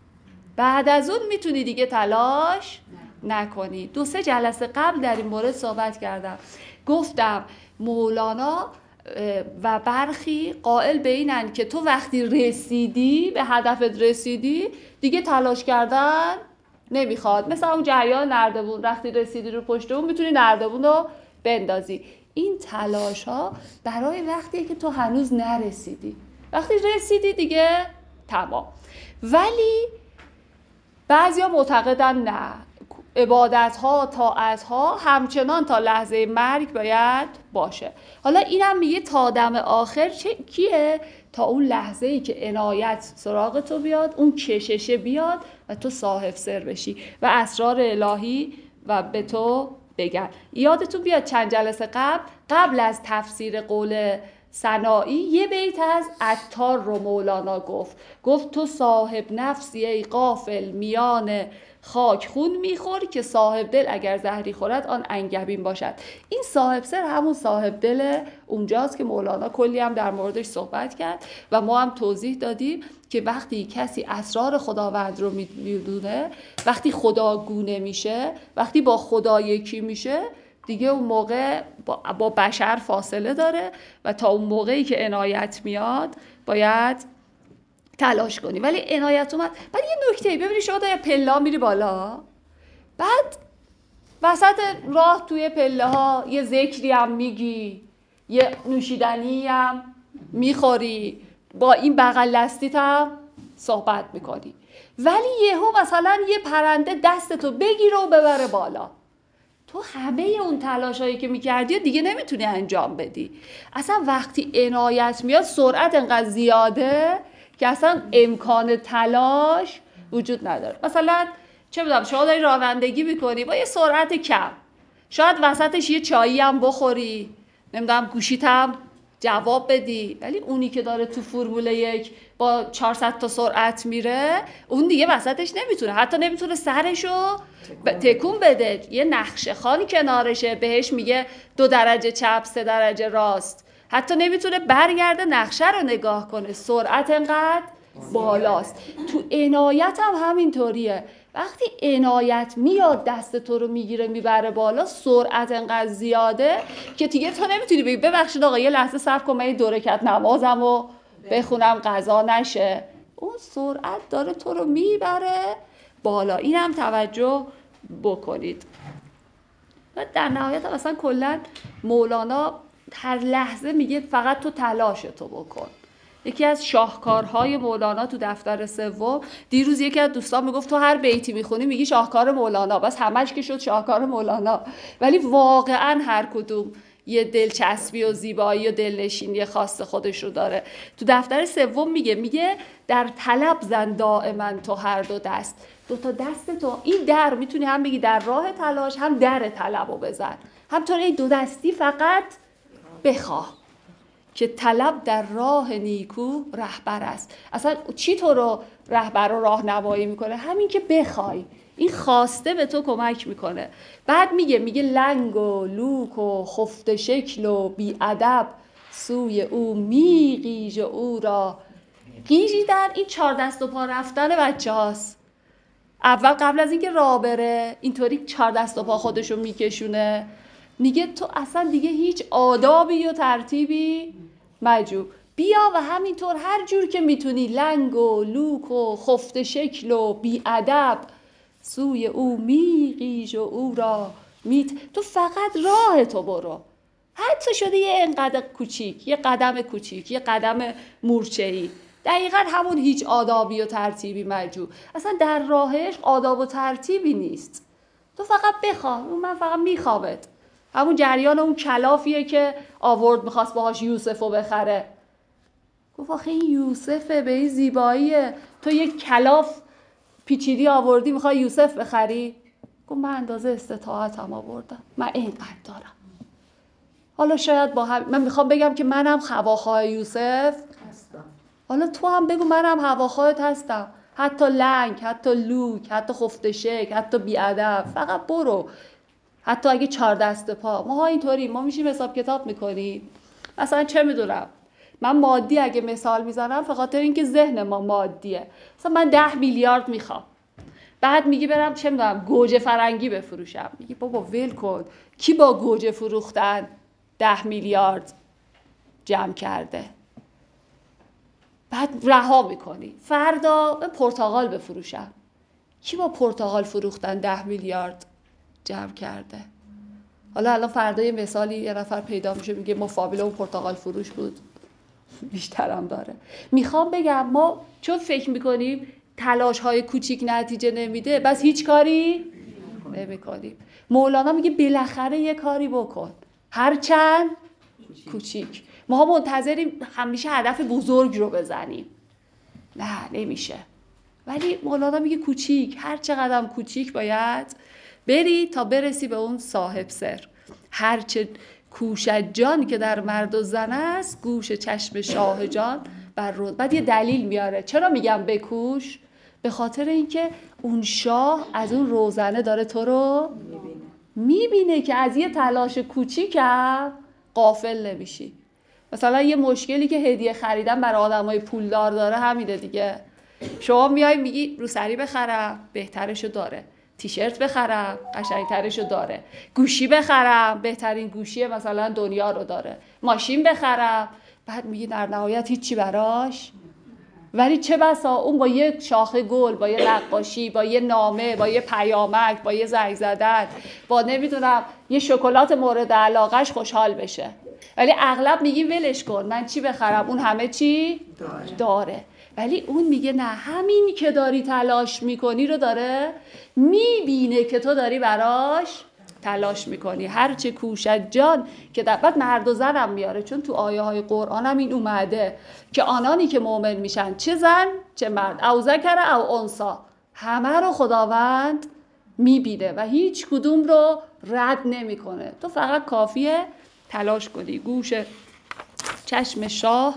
بعد از اون میتونی دیگه تلاش نکنی. دو سه جلسه قبل در این مورد صحبت کردم، گفتم مولانا و برخی قائل به اینن که تو وقتی رسیدی به هدفت رسیدی دیگه تلاش کردن نمیخواد. مثلا اون جریان نردبون، وقتی رسیدی رو پشت اون میتونی نردبون رو بندازی. این تلاش ها برای وقتیه که تو هنوز نرسیدی. وقتی رسیدی دیگه تمام. ولی بعضیا معتقدن نه، عبادت ها، طاعت ها همچنان تا لحظه مرگ باید باشه. حالا اینم میگه تا دم آخر چه کیه؟ تا اون لحظه ای که عنایت سراغ تو بیاد، اون کششه بیاد و تو صاحب سر بشی و اسرار الهی و به تو بگن. یادتون بیاد چند جلسه قبل قبل از تفسیر قول سنایی یه بیت از عطار رو مولانا گفت. گفت تو صاحب نفسی ای غافل میان خاک خون میخور که صاحب دل اگر زهری خورد آن انگبین باشد. این صاحب سر همون صاحب دل اونجاست که مولانا کلی هم در موردش صحبت کرد و ما هم توضیح دادیم که وقتی کسی اسرار خداوند رو میدونه، وقتی خداگونه میشه، وقتی با خدا یکی میشه، دیگه اون موقع با بشر فاصله داره و تا اون موقعی که عنایت میاد باید تلاش کنی. ولی عنایت اومد. بعد یه نکته ببینی، شما تا یه پله میری بالا، بعد وسط راه توی پله ها یه ذکری هم میگی، یه نوشیدنی هم میخوری، با این بغل دستیت هم صحبت میکنی، ولی یهو مثلا یه پرنده دستتو بگیره و ببره بالا. تو همه اون تلاشایی که میکردی دیگه نمیتونی انجام بدی. اصلا وقتی عنایت میاد سرعت انقدر زیاده که اصلا امکان تلاش وجود نداره. مثلا چه بدونم شما داری رانندگی میکنی با یه سرعت کم، شاید وسطش یه چایی هم بخوری، نمیدونم گوشیت هم جواب بدی، ولی اونی که داره تو فرمول یک با چهارصد تا سرعت میره اون دیگه وسطش نمیتونه، حتی نمیتونه سرشو تکون بده. یه نقشه خانی کنارشه بهش میگه دو درجه چپ سه درجه راست، حتی نمیتونه برگرده نقشه رو نگاه کنه، سرعت انقدر بالاست. تو عنایت هم همینطوریه. وقتی عنایت میاد دست تو رو میگیره میبره بالا، سرعت انقدر زیاده که دیگه تو نمیتونی بگی ببخشید آقا یه لحظه صبر کن من این دو رکعت نمازم و بخونم قضا نشه. اون سرعت داره تو رو میبره بالا. اینم توجه بکنید. و در نهایت هم اصلا کلا مولانا هر لحظه میگه فقط تو تلاش تو بکن. یکی از شاهکارهای مولانا تو دفتر سوم، دیروز یکی از دوستان میگفت تو هر بیتی میخونی میگی شاهکار مولانا، بس همش که شد شاهکار مولانا، ولی واقعا هر کدوم یه دلچسبی و زیبایی و دلنشینی خاص خودش رو داره. تو دفتر سوم میگه میگه در طلب زن دائما تو هر دو دست، دو تا دست تو این در میتونی هم بگی در راه تلاش، هم در طلب رو بزن، همطور این دو دستی فقط بخواه که طلب در راه نیکو رهبر است. اصلا چی تو رو رهبر و راهنمایی میکنه؟ همین که بخوای، این خواسته به تو کمک میکنه. بعد میگه میگه لنگ و لوک و خفته شکل و بی ادب سوی او میغیژ او را. گیجیدن این چهار دست و پا رفتن بچه هاست. اول قبل از اینکه راه بره اینطوری چهار دست و پا خودشو میکشونه، میگه تو اصلا دیگه هیچ آدابی و ترتیبی مجو، بیا و همینطور هر جور که میتونی لنگ و لوک و خفته شکل و بی ادب سوی او میغیژ و او را میت. تو فقط راه تو برو، حتی شده یه انقدر کوچیک، یه قدم کوچیک، یه قدم مورچه‌ای، دقیقاً همون هیچ آدابی و ترتیبی مجو. اصلا در راهش آداب و ترتیبی نیست، تو فقط بخواه. من فقط میخوابت. همون جریان اون کلافیه که آورد میخواست باهاش یوسفو بخره، گفت آخه این یوسفه به این زیباییه، تو یک کلاف پیچیدی آوردی میخوای یوسف بخری؟ گفت من اندازه استطاعتم آوردم، من اینقدر دارم. حالا شاید با هم من میخوام بگم که منم هواخواه یوسف هستم، حالا تو هم بگو منم هواخواهت هستم، حتی لنگ، حتی لوک، حتی خفته شکل، حتی بیادب، فقط برو. حتی اگه چهار دست پا، ما ها اینطوری ما میشیم حساب کتاب میکنیم. مثلا چه میدونم من مادی اگه مثال میزنم به خاطر اینکه ذهن ما مادیه، مثلا من ده میلیارد میخوام، بعد میگی برم چه میدونم گوجه فرنگی بفروشم، میگی بابا ول کن، کی با گوجه فروختن ده میلیارد جمع کرده؟ بعد رها میکنی. فردا پرتقال بفروشم، کی با پرتقال فروختن ده میلیارد جمع کرده؟ حالا الان فردا یه مثالی یه نفر پیدا میشه میگه مفاوله اون پرتقال فروش بود، بیشترم داره. میخوام بگم ما چون فکر میکنیم تلاش های کوچیک نتیجه نمیده بس هیچ کاری نمیکنیم. مولانا میگه بالاخره یه کاری بکن، هرچند کوچیک. ما منتظریم همیشه هدف بزرگ رو بزنیم، نه نمیشه. ولی مولانا میگه کوچیک، هر چقدر کوچیک باید بری تا برسی به اون صاحب سر. هرچه کوشد جان که در مرد و زن است، گوش چشم شاه جان بر روز. بعد یه دلیل میاره چرا میگم بکوش، به خاطر اینکه اون شاه از اون روزنه داره تو رو میبینه که از یه تلاش کوچیکم غافل نمیشی. مثلا یه مشکلی که هدیه خریدن برای آدمای پولدار داره همینه دیگه. شما میای میگی روسری بخرم، بهترشو داره. تیشرت بخرم، قشنگترشو داره. گوشی بخرم، بهترین گوشی مثلا دنیا رو داره. ماشین بخرم، بعد میگی در نهایت هیچی براش. ولی چه بسا اون با یه شاخه گل، با یه نقاشی، با یه نامه، با یه پیامک، با یه زنگ زدن، با نمیدونم یه شکلات مورد علاقهش خوشحال بشه. ولی اغلب میگیم ولش کن، من چی بخرم، اون همه چی داره, داره. ولی اون میگه نه، همین که داری تلاش میکنی رو داره میبینه که تو داری براش تلاش میکنی. هرچه کوشد جان که در بعد مرد و زنم میاره، چون تو آیه های قرآن هم این اومده که آنانی که مؤمن میشن چه زن چه مرد، او ذکر او انثی، همه رو خداوند میبینه و هیچ کدوم رو رد نمیکنه. تو فقط کافیه تلاش کنی. گوش چشم شاه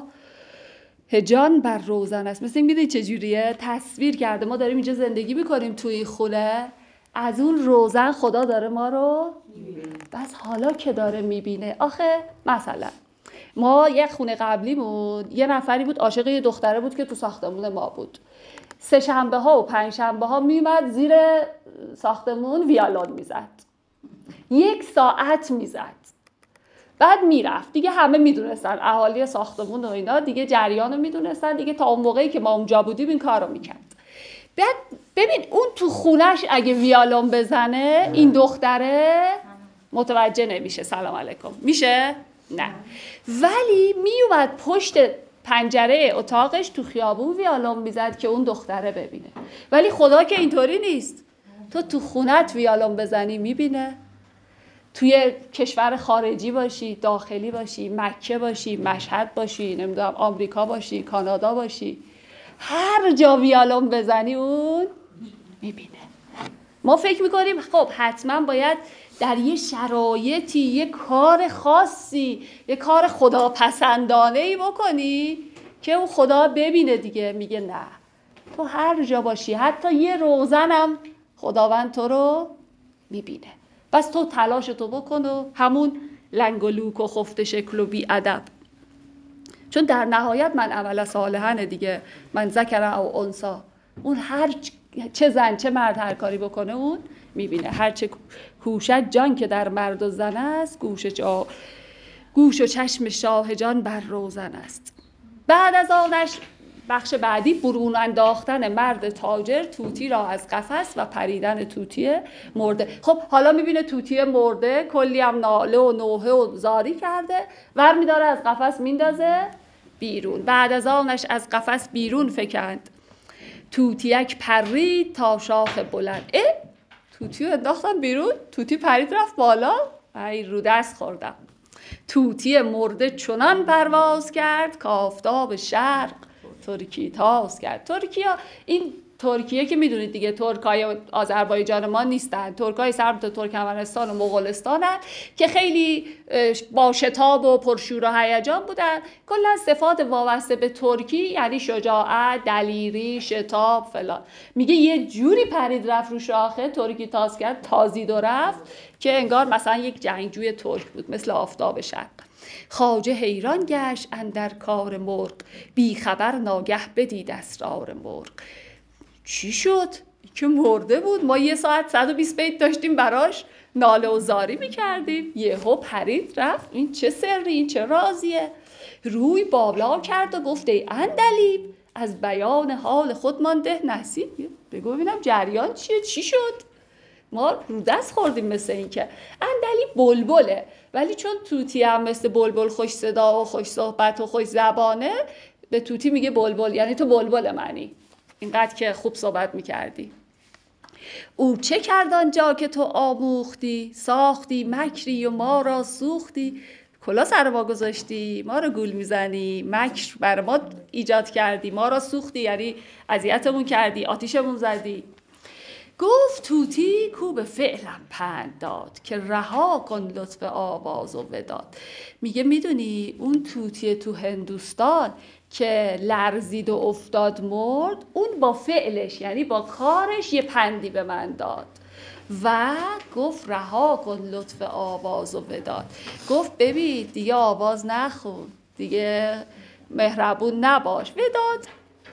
جان بر روزن است. مثل این میدونی چجوریه تصویر کرده، ما داریم اینجا زندگی میکنیم توی این خونه، از اون روزن خدا داره ما رو میبینه. بس حالا که داره میبینه، آخه مثلا ما یه خونه قبلیمون یه نفری بود عاشق یه دختره بود که تو ساختمون ما بود. سه شنبه ها و پنج شنبه ها میومد زیر ساختمون ویالون میزد، یک ساعت میزد، بعد میرفت دیگه. همه میدونستن، اهالی ساختمون و اینا دیگه جریانو میدونستن دیگه، تا اون موقعی که ما اونجا بودیم این کارو میکرد. بعد ببین اون تو خونش اگه ویالون بزنه این دختره متوجه نمیشه سلام علیکم. میشه؟ نه. ولی میومد پشت پنجره اتاقش تو خیابون ویالون میزد که اون دختره ببینه. ولی خدا که اینطوری نیست. تو تو خونت ویالون بزنی میبینه، توی کشور خارجی باشی، داخلی باشی، مکه باشی، مشهد باشی، نمیدونم آمریکا باشی، کانادا باشی، هر جا ویالون بزنی اون میبینه. ما فکر میکنیم خب حتما باید در یه شرایطی یه کار خاصی، یه کار خداپسندانه‌ای بکنی که اون خدا ببینه دیگه. میگه نه، تو هر جا باشی، حتی یه روزنم خداوند تو رو میبینه. بس تو تلاشتو بکن و همون لنگ و لوک و خفت شکل و بی ادب، چون در نهایت من عمل صالحانه دیگه، من ذکر او انثا، اون هر چه زن چه مرد هر کاری بکنه اون میبینه. هر چه کوشد جان که در مرد و زن است، گوش جا گوش و چشم شاه جان بر روزن است. بعد از آنش بخش بعدی برون انداختن مرد تاجر توتی را از قفس و پریدن توتی مرده. خب حالا میبینه توتی مرده، کلی هم ناله و نوحه و زاری کرده، ور میداره از قفس میندازه بیرون. بعد از آنش از قفس بیرون فکند، توتیک پرید تا شاخ بلند. اه توتی رو انداختن بیرون، توتی پرید رفت بالا، ای رو دست خوردم. توتی مرده چنان پرواز کرد که آفتاب شرق ترکی تاز کرد. ترکیه، این ترکیه که میدونید دیگه، ترکای آذربایجان ما نیستن، ترکای سمت ترکمنستان و مغولستانن که خیلی با شتاب و پرشور و هیجان بودن. کلا صفات وابسته به ترکی یعنی شجاعت، دلیری، شتاب فلان. میگه یه جوری پرید رفت رو شاخه، ترکی تاز کرد، تازید و رفت که انگار مثلا یک جنگجوی ترک بود، مثل آفتاب شرق. خواجه حیران گشت اندر کار مرغ، بی خبر ناگه بدید اسرار مرغ. چی شد؟ که مرده بود، ما یه ساعت صد و بیست بیت داشتیم براش ناله و زاری میکردیم، یهو پرید رفت. این چه سری، این چه رازیه؟ روی بالا کرد و گفت ای عندلیب، از بیان حال خود مانده نصیب. بگو ببینم جریان چیه، چی شد؟ ما رو دست خوردیم. مثل این که عندلیب بلبله، ولی چون توتی هم مثل بلبل خوش صدا و خوش صحبت و خوش زبانه، به توتی میگه بلبل، یعنی تو بلبل منی، اینقدر که خوب صحبت میکردی. او چه کرد آنجا که تو آموختی، ساختی مکری و ما را سوختی. کلا سر ما گذاشتی، ما رو گول میزنی، مکر بر ما ایجاد کردی، ما را سوختی یعنی اذیتمون کردی، آتیشمون زدی. گفت توتی کو به فعلم پند داد، که رها کن لطف آواز و وداد. میگه میدونی اون توتی تو هندوستان که لرزید و افتاد مرد، اون با فعلش یعنی با کارش یه پندی به من داد و گفت رها کن لطف آواز و وداد. گفت ببین دیگه آواز نخون، دیگه مهربون نباش. وداد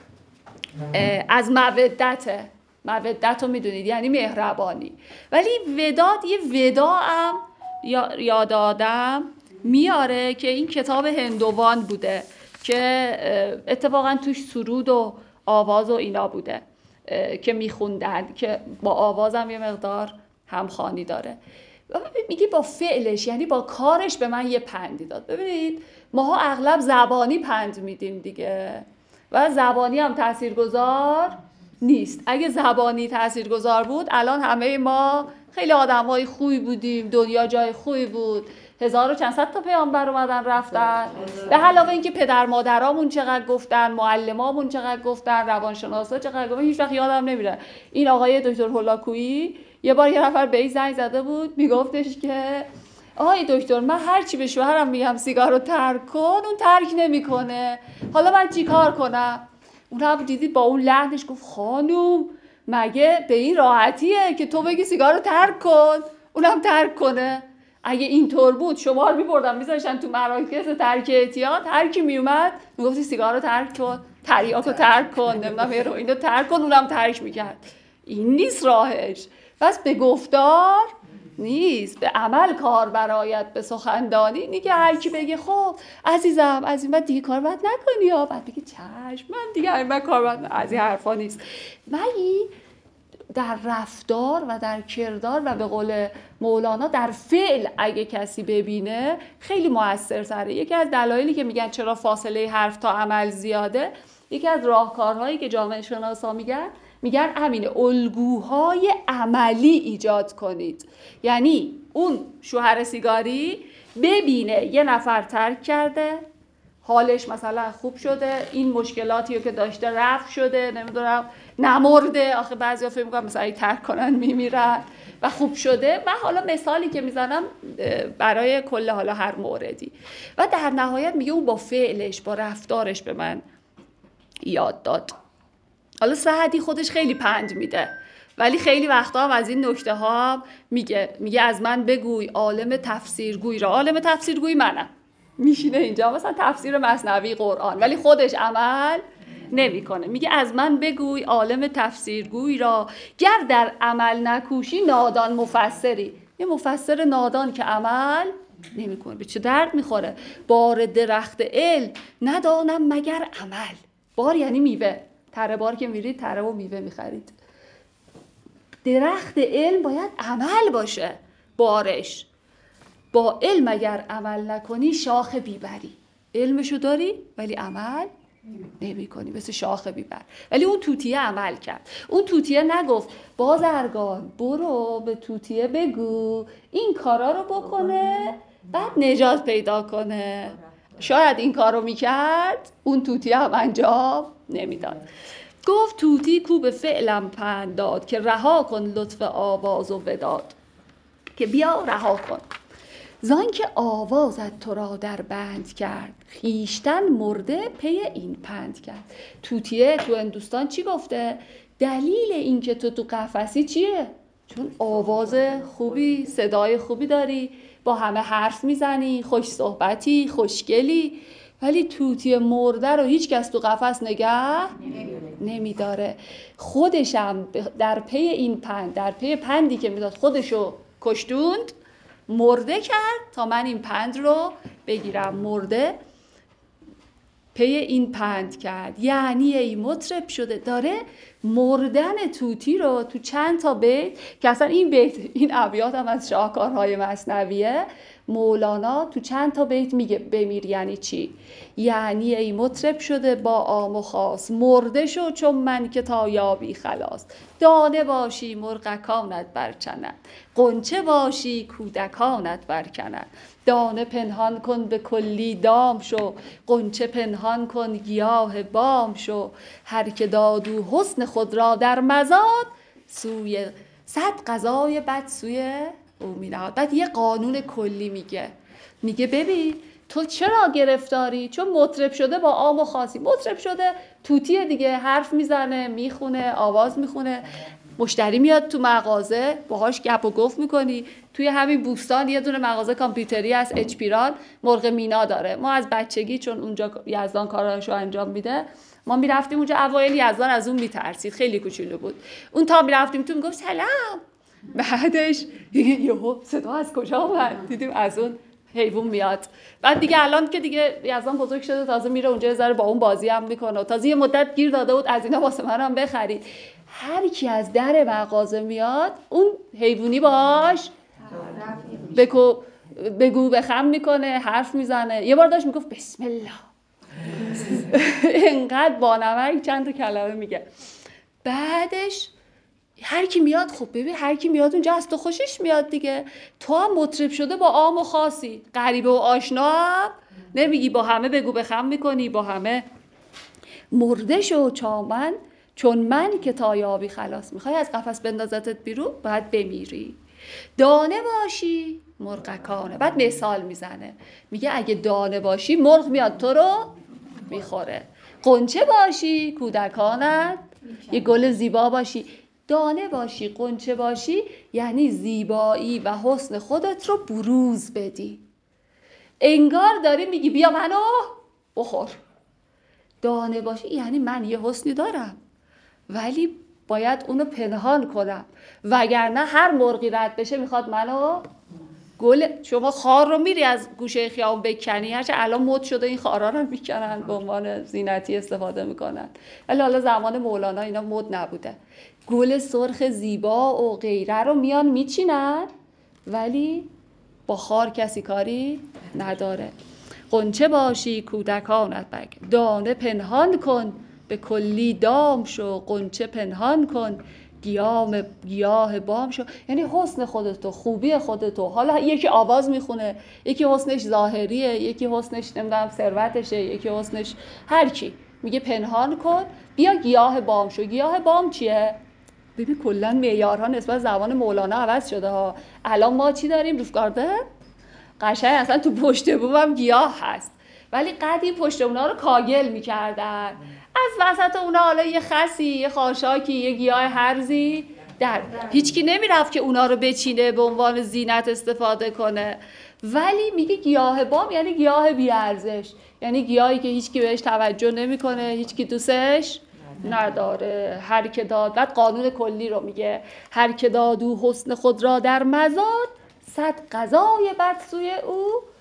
از مودته، مودت رو میدونید یعنی مهربانی. ولی وداد یه ودا هم یاد آدم میاره که این کتاب هندوان بوده که اتفاقا توش سرود و آواز و اینا بوده که میخوندن، که با آوازم یه مقدار همخوانی داره. میگه با فعلش یعنی با کارش به من یه پندی داد. ببینید ماها اغلب زبانی پند میدیم دیگه، و زبانی هم تاثیرگذار نیست. اگه زبانی تاثیرگذار بود الان همه ما خیلی آدمای خوبی بودیم، دنیا جای خوبی بود، هزار و چند صد تا پیامبر اومدن رفتن، به علاوه اینکه پدر مادرامون چقدر گفتن، معلمامون چقدر گفتن، روانشناسا چقدر گفتن. هیچ وقت یادم نمیره این آقای دکتر هولاکویی یه بار یه نفر به این زنگ زده بود، میگفتش که آقای دکتر من هر چی به شوهرم میگم سیگارو ترک کن، اون ترک نمیکنه، حالا من چیکار کنم؟ اون هم دیدید با اون لحنش گفت خانوم مگه به این راحتیه که تو بگی سیگارو ترک کن اونم ترک کنه؟ اگه اینطور بود شما رو میبردن میذاشتن تو مراکز ترک اعتیاد، هر کی میومد میگفتی سیگارو ترک کن، تریاکو ترک کن، نمیدونم هروئینو ترک کن، اونم ترک میکرد. این نیست راهش. پس به گفتار نیست، به عمل کار برایت، به سخندانی نیست که هر کی بگه خب عزیزم از این بعد دیگه کار بد نکنی یا بعد بگی چشم من دیگه این بعد کار بد، از این حرفا نیست. ولی در رفتار و در کردار و به قول مولانا در فعل اگه کسی ببینه خیلی موثرتره. یکی از دلایلی که میگن چرا فاصله حرف تا عمل زیاده، یکی از راهکارهایی که جامعه شناسا میگن میگن همینه، الگوهای عملی ایجاد کنید. یعنی اون شوهر سیگاری ببینه یه نفر ترک کرده، حالش مثلا خوب شده، این مشکلاتی که داشته رفع شده، نمیدونم نمرده، آخه بعضیا فکر می‌کنن مثلا ترک کنن میمیرن و خوب شده. و حالا مثالی که میزنم برای کل حالا هر موردی، و در نهایت میگه اون با فعلش با رفتارش به من یاد داد. حالا سعدی خودش خیلی پند میده، ولی خیلی وقتا هم از این نکته ها میگه میگه از من بگوی عالم تفسیرگوی را. عالم تفسیرگوی منم، میشینه اینجا مثلا تفسیر مثنوی قرآن، ولی خودش عمل نمیکنه. میگه از من بگوی عالم تفسیرگوی را، گر در عمل نکوشی نادان مفسری. یه مفسر نادان که عمل نمیکنه به چه درد میخوره؟ بار درخت علم ندانم مگر عمل. بار یعنی میوه، تره بار که میرید تره و میوه میخرید. درخت علم باید عمل باشه بارش. با علم اگر عمل نکنی شاخ بیبری. علمشو داری ولی عمل نمی کنی، مثل شاخ بیبر. ولی اون توتیه عمل کرد. اون توتیه نگفت بازرگان برو به توتیه بگو این کارا رو بکنه بعد نجات پیدا کنه. شاید این کارو میکرد اون توتیه هم انجام نمیداد. گفت توتی کو به فعلم پند داد، که رها کن لطف آواز و وداد. که بیا رها کن زان که آوازت تو را در بند کرد، خیشتن مرده پی این پند کرد. توتیه تو هندوستان چی گفته؟ دلیل این که تو تو قفسی چیه؟ چون آواز خوبی، صدای خوبی داری، با همه حرف میزنی، خوش صحبتی، خوشگلی، ولی توتی مرده رو هیچ کس تو قفس نگه نمیداره. خودشم در پی این پند، در پی پندی که میداد خودشو کشتوند، مرده کرد تا من این پند رو بگیرم. مرده پی این پند کرد، یعنی ای مطرب شده. داره مردن توتی رو تو چند تا بیت که اصلا این بیت، این ابیات هم از شاهکارهای مثنویه، مولانا تو چند تا بیت میگه بمیر یعنی چی. یعنی ای مطرب شده با عام و خاص، مرده شو چون من که تا یابی خلاص. دانه باشی مرغکانت برچنند، غنچه باشی کودکانت برکنند. دانه پنهان کن به کلی دام شو، غنچه پنهان کن گیاه بام شو. هر که دادو حسن خود را در مزاد، سوی صد قضای بد سوی او می نهاد. بعد یه قانون کلی میگه، میگه ببین تو چرا گرفتاری؟ چون مطرب شده با عام و خاصی. مطرب شده توتیه دیگه، حرف میزنه، میخونه، آواز میخونه، مشتری میاد تو مغازه باهاش گپ و گفت میکنی. توی همین بوستان یه دونه مغازه کامپیوتری از اچپیران مرغ مینا داره. ما از بچگی چون اونجا یزدان کاراشو انجام میده، ما میرفتیم اونجا. اوایل یزدان از اون میترسید، خیلی کوچولو بود. اون تا میرفتیم تو میگفت سلام، بعدش یهو صدا از کجا اومد؟ دیدیم از اون حیوان میاد. بعد دیگه الان که دیگه یزدان بزرگ شده تازه میره اونجا ذره با اون بازی هم میکنه. تازه یه مدت گیر داده بود از اینا واسه منم بخرید. هر کی از در مغازه میاد اون حیوانی باش بگو بگو بخم میکنه، حرف میزنه. یه بار داشت میگفت بسم الله اینقدر با نمک چند تا کلمه میگه. بعدش هر کی میاد، خب ببین هر کی میاد اونجا از تو خوشش میاد دیگه. تو هم مطرب شده با عام و خاصی، غریبه و آشنا هم نمیگی، با همه بگو بخم میکنی، با همه مرده شو چامن چون من که تا یابی خلاص. میخوای از قفس بندازتت بیرون باید بمیری. دانه باشی مرغکانه. بعد مثال میزنه، میگه اگه دانه باشی مرغ میاد تو رو میخوره. غنچه باشی کودکانت، یه گل زیبا باشی. دانه باشی غنچه باشی یعنی زیبایی و حسن خودت رو بروز بدی. انگار داری میگی بیا منو بخور. دانه باشی یعنی من یه حسنی دارم ولی باید اونو پنهان کنم، وگرنه هر مرغی رد بشه میخواد منو گل. شما خار رو میری از گوشه خیابون بکنی، هرچه الان مد شده این خارا رو میکنن به عنوان زینتی استفاده میکنن، ولی حالا زمان مولانا اینا مد نبوده. گل سرخ زیبا و غیره رو میان میچینن، ولی با خار کسی کاری نداره. غنچه باشی کودکانت بگ، دانه پنهان کن به کلی دام شو. غنچه پنهان کن گیام گیاه بام شو. یعنی حسن خودتو، خوبی خودتو. حالا یکی آواز میخونه، یکی حسنش ظاهریه، یکی حسنش نمیدونم ثروتشه، یکی حسنش هر کی. میگه پنهان کن بیا گیاه بام شو. گیاه بام چیه؟ ببین کلا معیارها نسبت زبان مولانا عوض شده ها. الان ما چی داریم؟ روف گاردن قشنگ اصلا تو پشت بوم هم گیاه هست، ولی قدیم پشت اونا رو کاگل میکردن. از وسط اونا حالا یه خسی، یه خاشاکی، یه گیاه هرزی در. هیچکی نمیرفت که اونا رو بچینه به عنوان زینت استفاده کنه. ولی میگه گیاه بام یعنی گیاه بیارزش، یعنی گیاهی که هیچکی بهش توجه نمیکنه، هیچکی دوستش نداره. هر که داد، بعد قانون کلی رو میگه، هر که داد او حسن خود را در مزاد، صد قضای بد سوی او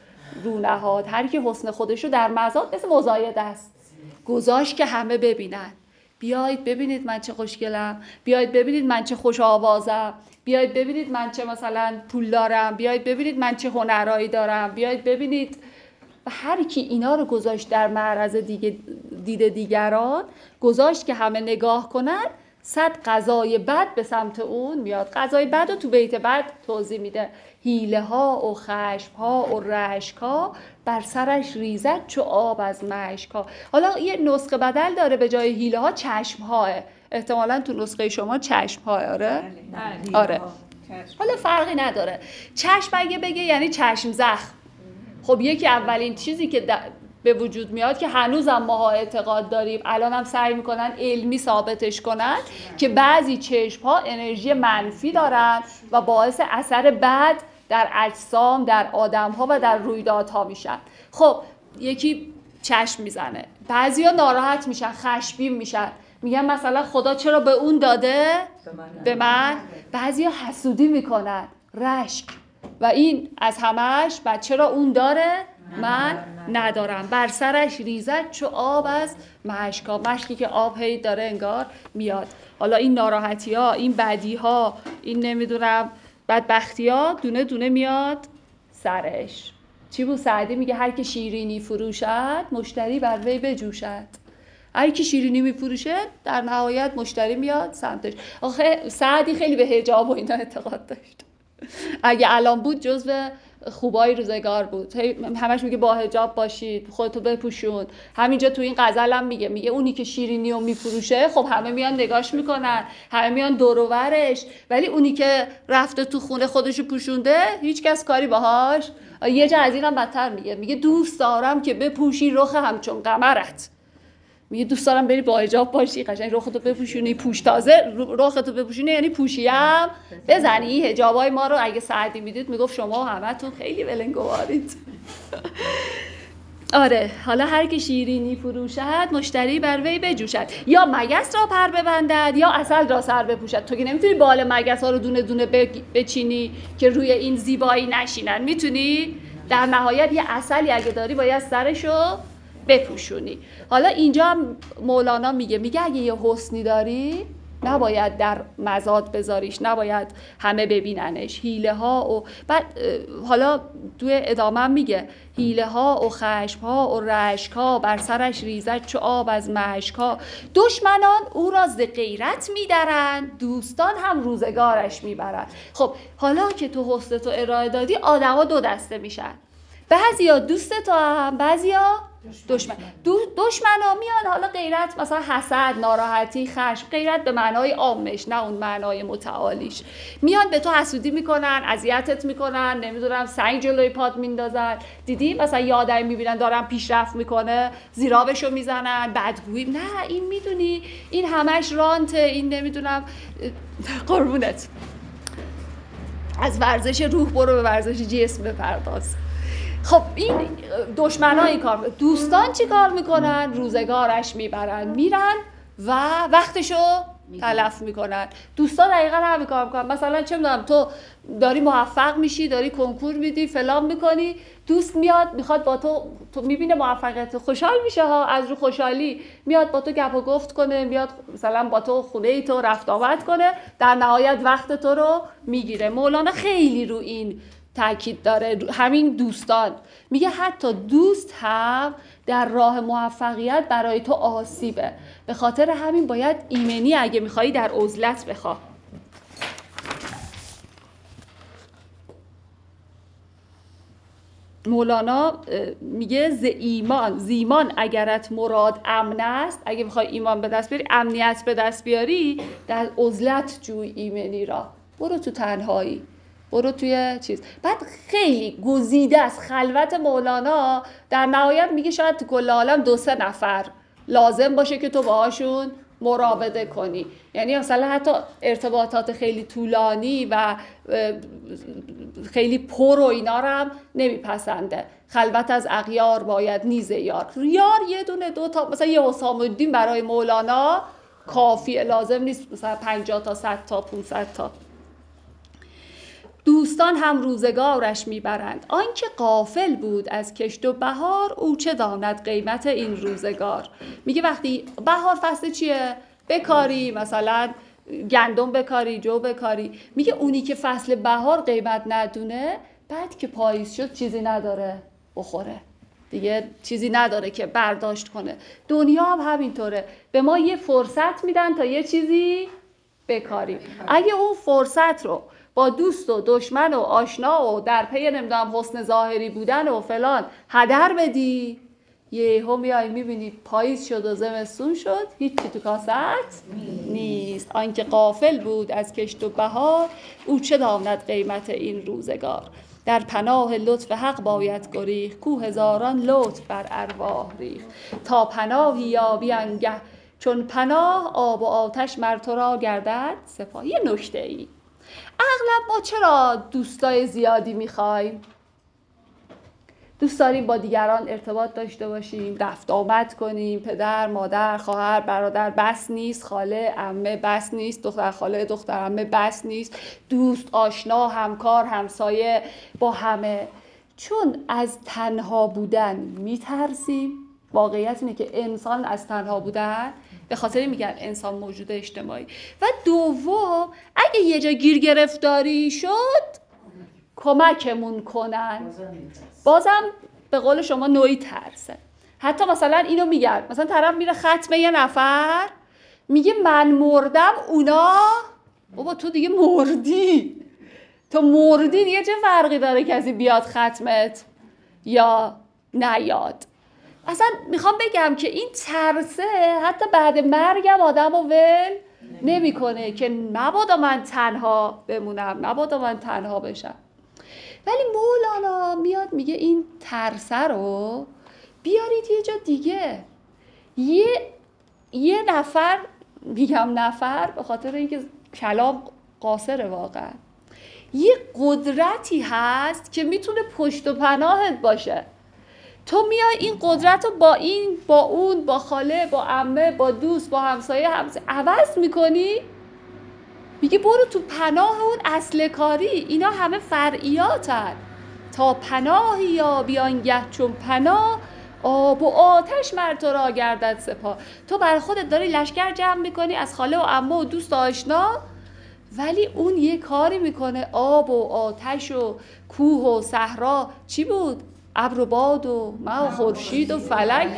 رو نهاد. هر کی حسن خودش رو در مزاد، مثل مزایده است، گذاشت که همه ببینن. بیایید ببینید من چه خوشگلم، بیایید ببینید من چه خوش آوازم، بیایید ببینید من چه مثلا پول دارم، بیایید ببینید من چه هنرایی دارم، بیایید ببینید. و هر کی اینا رو گذاشت در معرض دیگه دید دیگران، گذاشت که همه نگاه کنن، صد قضای بد به سمت اون میاد. قضای بد رو تو بیت بد توضیح میده. حیله ها و خشم ها و رشک ها، بر سرش ریزد چو آب از مشک ها. حالا یه نسخه بدل داره، به جای حیله ها چشم ها. احتمالاً تو نسخه شما چشم ها. آره؟ آره. حالا فرقی نداره. چشم اگه بگه یعنی چشم زخم. خب یکی اولین چیزی که به وجود میاد که هنوزم ماها اعتقاد داریم، الان هم سعی میکنن علمی ثابتش کنن، که بعضی چشم ها انرژی منفی دارن و باعث اثر بد در اجسام، در آدم ها و در رویدادها میشن. خب یکی چشم میزنه، بعضی ها ناراحت میشن، خشمگین میشن، میگن مثلا خدا چرا به اون داده به من. بعضی ها حسودی میکنن، رشک، و این از همش بعد چرا اون داره من ندارم. بر سرش ریزد چو آب از مشکا. مشکی که آب هی داره انگار میاد. حالا این ناراحتی ها، این بدی ها، این نمیدونم بدبختی ها دونه دونه میاد سرش. چی بود سعدی میگه؟ هر که شیرینی فروشد مشتری بر وی بجوشد. هر کی شیرینی میفروشه در نهایت مشتری میاد سمتش. آخه سعدی خیلی به حجاب و اینا اعتقاد داشت. اگه الان بود جزو خوبای روزگار بود. همش میگه با حجاب باشید، خودتو بپوشون. همینجا تو این غزل هم میگه میگه اونی که شیرینی رو میفروشه خب همه میان نگاش میکنن، همه میان دور و برش، ولی اونی که رفته تو خونه خودشو پوشونده هیچ کس کاری باهاش. یه جا از اینم بدتر میگه میگه دوست دارم که بپوشی رخ همچون قمرت. میگه دوست دارم بری با حجاب باشی، قشنگ رختو بپوشونی، پوش تازه رختو بپوشونی، یعنی پوشیم بزنی. حجابای ما رو اگه سعدی میدید میگفت شما همتون خیلی ولنگوارید. آره. حالا هر کی شیرینی فروشد مشتری بر وی بجوشد. یا مگس را پر ببندد یا عسل را سر بپوشد. تو که نمیتونی بال مگس ها رو دونه دونه بچینی که روی این زیبایی نشینن. میتونی در نهایت یه عسلی اگه داری باید سرشو بپوشونی. حالا اینجا هم مولانا میگه میگه اگه یه حسنی داری نباید در مزاد بذاریش، نباید همه ببیننش. حیله ها و بعد حالا توی ادامه هم میگه حیله ها و خشم ها و رشک ها، بر سرش ریزد چو آب از مشک ها. دشمنان او را ز غیرت میدرند، دوستان هم روزگارش میبرند. خب حالا که تو حسن تو ارائه دادی، آدما دو دسته میشن. بعضیا دوست تو هم، بعضیا دشمن. دشمنا میان حالا غیرت مثلا حسد، ناراحتی، خشم، غیرت به معنای عامش نه اون معنای متعالیش، میان به تو حسودی میکنن، اذیتت میکنن، نمیدونم سنگ جلوی پات میندازن. دیدی مثلا یه آدمی میبینن دارن پیشرفت میکنه زیرابشو میزنن، بدگویی. نه این میدونی این همش رانته، این نمیدونم قربونت از ورزش روح برو به ورزش جسم بپرداز. خب این دشمنان این کار. دوستان چی کار میکنن؟ روزگارش میبرن، میرن و وقتشو تلف میکنن. دوستان دقیقا همین کار میکنن. مثلا چه میدونم تو داری موفق میشی، داری کنکور میدی، فلان میکنی، دوست میاد میخواد با تو، تو میبینه موفقیت خوشحال میشه ها، از رو خوشحالی میاد با تو گپ و گفت کنه، میاد مثلا با تو خونه تو رفت آمد کنه، در نهایت وقت تو رو میگیره. مولانا خیلی رو این تاکید داره، همین دوستان میگه حتی دوست هم در راه موفقیت برای تو آسیبه، به خاطر همین باید ایمنی اگه میخوایی در عزلت بخواه. مولانا میگه ز ایمان زیمان اگرت مراد امن است، اگه میخوای ایمان به دست بیاری، امنیت به دست بیاری، در عزلت جوی ایمنی را، برو تو تنهایی، برو توی چیز. بعد خیلی گزیده است خلوت مولانا، در نهایت میگه شاید تو کل عالم دو سه نفر لازم باشه که تو باهاشون مراوده کنی، یعنی مثلا حتی ارتباطات خیلی طولانی و خیلی پر و اینا رو هم نمیپسنده. خلوت از اغیار باید نیز یار، یار یه دونه دو تا، مثلا یه حسام الدین برای مولانا کافیه، لازم نیست مثلا پنجاه تا صد تا پانصد تا. دوستان هم روزگارش میبرند، آنکه غافل بود از کشت و بهار، او چه داند قیمت این روزگار. میگه وقتی بهار فصل چیه؟ بکاری، مثلا گندم بکاری، جو بکاری. میگه اونی که فصل بهار قیمت ندونه، بعد که پاییز شد چیزی نداره بخوره دیگه، چیزی نداره که برداشت کنه. دنیا هم همینطوره، به ما یه فرصت میدن تا یه چیزی بکاریم. اگه اون فرصت رو با دوست و دشمن و آشنا و در پی نمیدونم حسن ظاهری بودن و فلان هدر بدی، یهو میای میبینی پاییز شد و زمستون شد، هیچی تو کاست نیست. آنکه غافل بود از کشت و بهار، او چه داند قیمت این روزگار. در پناه لطف حق باید گریخت، کو هزاران لطف بر ارواح ریخت. تا پناهی یابی آنگه چون پناه، آب و آتش مر تو را گردد سپاه. یه نکته ای، اغلب ما چرا دوستای زیادی میخوایم؟ دوست داریم با دیگران ارتباط داشته باشیم، رفت آمد کنیم، پدر، مادر، خواهر، برادر بس نیست، خاله، عمه بس نیست، دختر خاله، دختر عمه بس نیست، دوست، آشنا، همکار، همسایه، با همه. چون از تنها بودن میترسیم. واقعیت اینه که انسان از تنها بودن، به خاطر میگن انسان موجود اجتماعی. و دوم، اگه یه جا گیر گرفتاری شد کمکمون کنن، بازم به قول شما نوعی ترسه. حتی مثلا اینو میگن، مثلا طرف میره ختم یه نفر، میگه من مردم اونا، بابا تو دیگه مردی، تو مردی دیگه چه فرقی داره کسی بیاد ختمت یا نیاد. اصلا میخوام بگم که این ترسه حتی بعد مرگم آدم رو ول نمی کنه که مبادا من تنها بمونم، مبادا من تنها بشم. ولی مولانا میاد میگه این ترسه رو بیارید یه جا دیگه. یه یه نفر، میگم نفر به خاطر اینکه کلام قاصره واقعا، یه قدرتی هست که میتونه پشت و پناهت باشه. تو میای این قدرت رو با این، با اون، با خاله، با عمه، با دوست، با همسایه همسایه عوض میکنی. میگه برو تو پناه اون اصل کاری، اینا همه فرعیاتن. تا پناهی یا بیانگه چون پناه، آب و آتش مر تو را گردد سپاه. تو بر خودت داری لشکر جمع میکنی از خاله و عمه و دوست و آشنا، ولی اون یه کاری میکنه، آب و آتش و کوه و صحرا، چی بود؟ ابر و باد و مه و خورشید و فلک،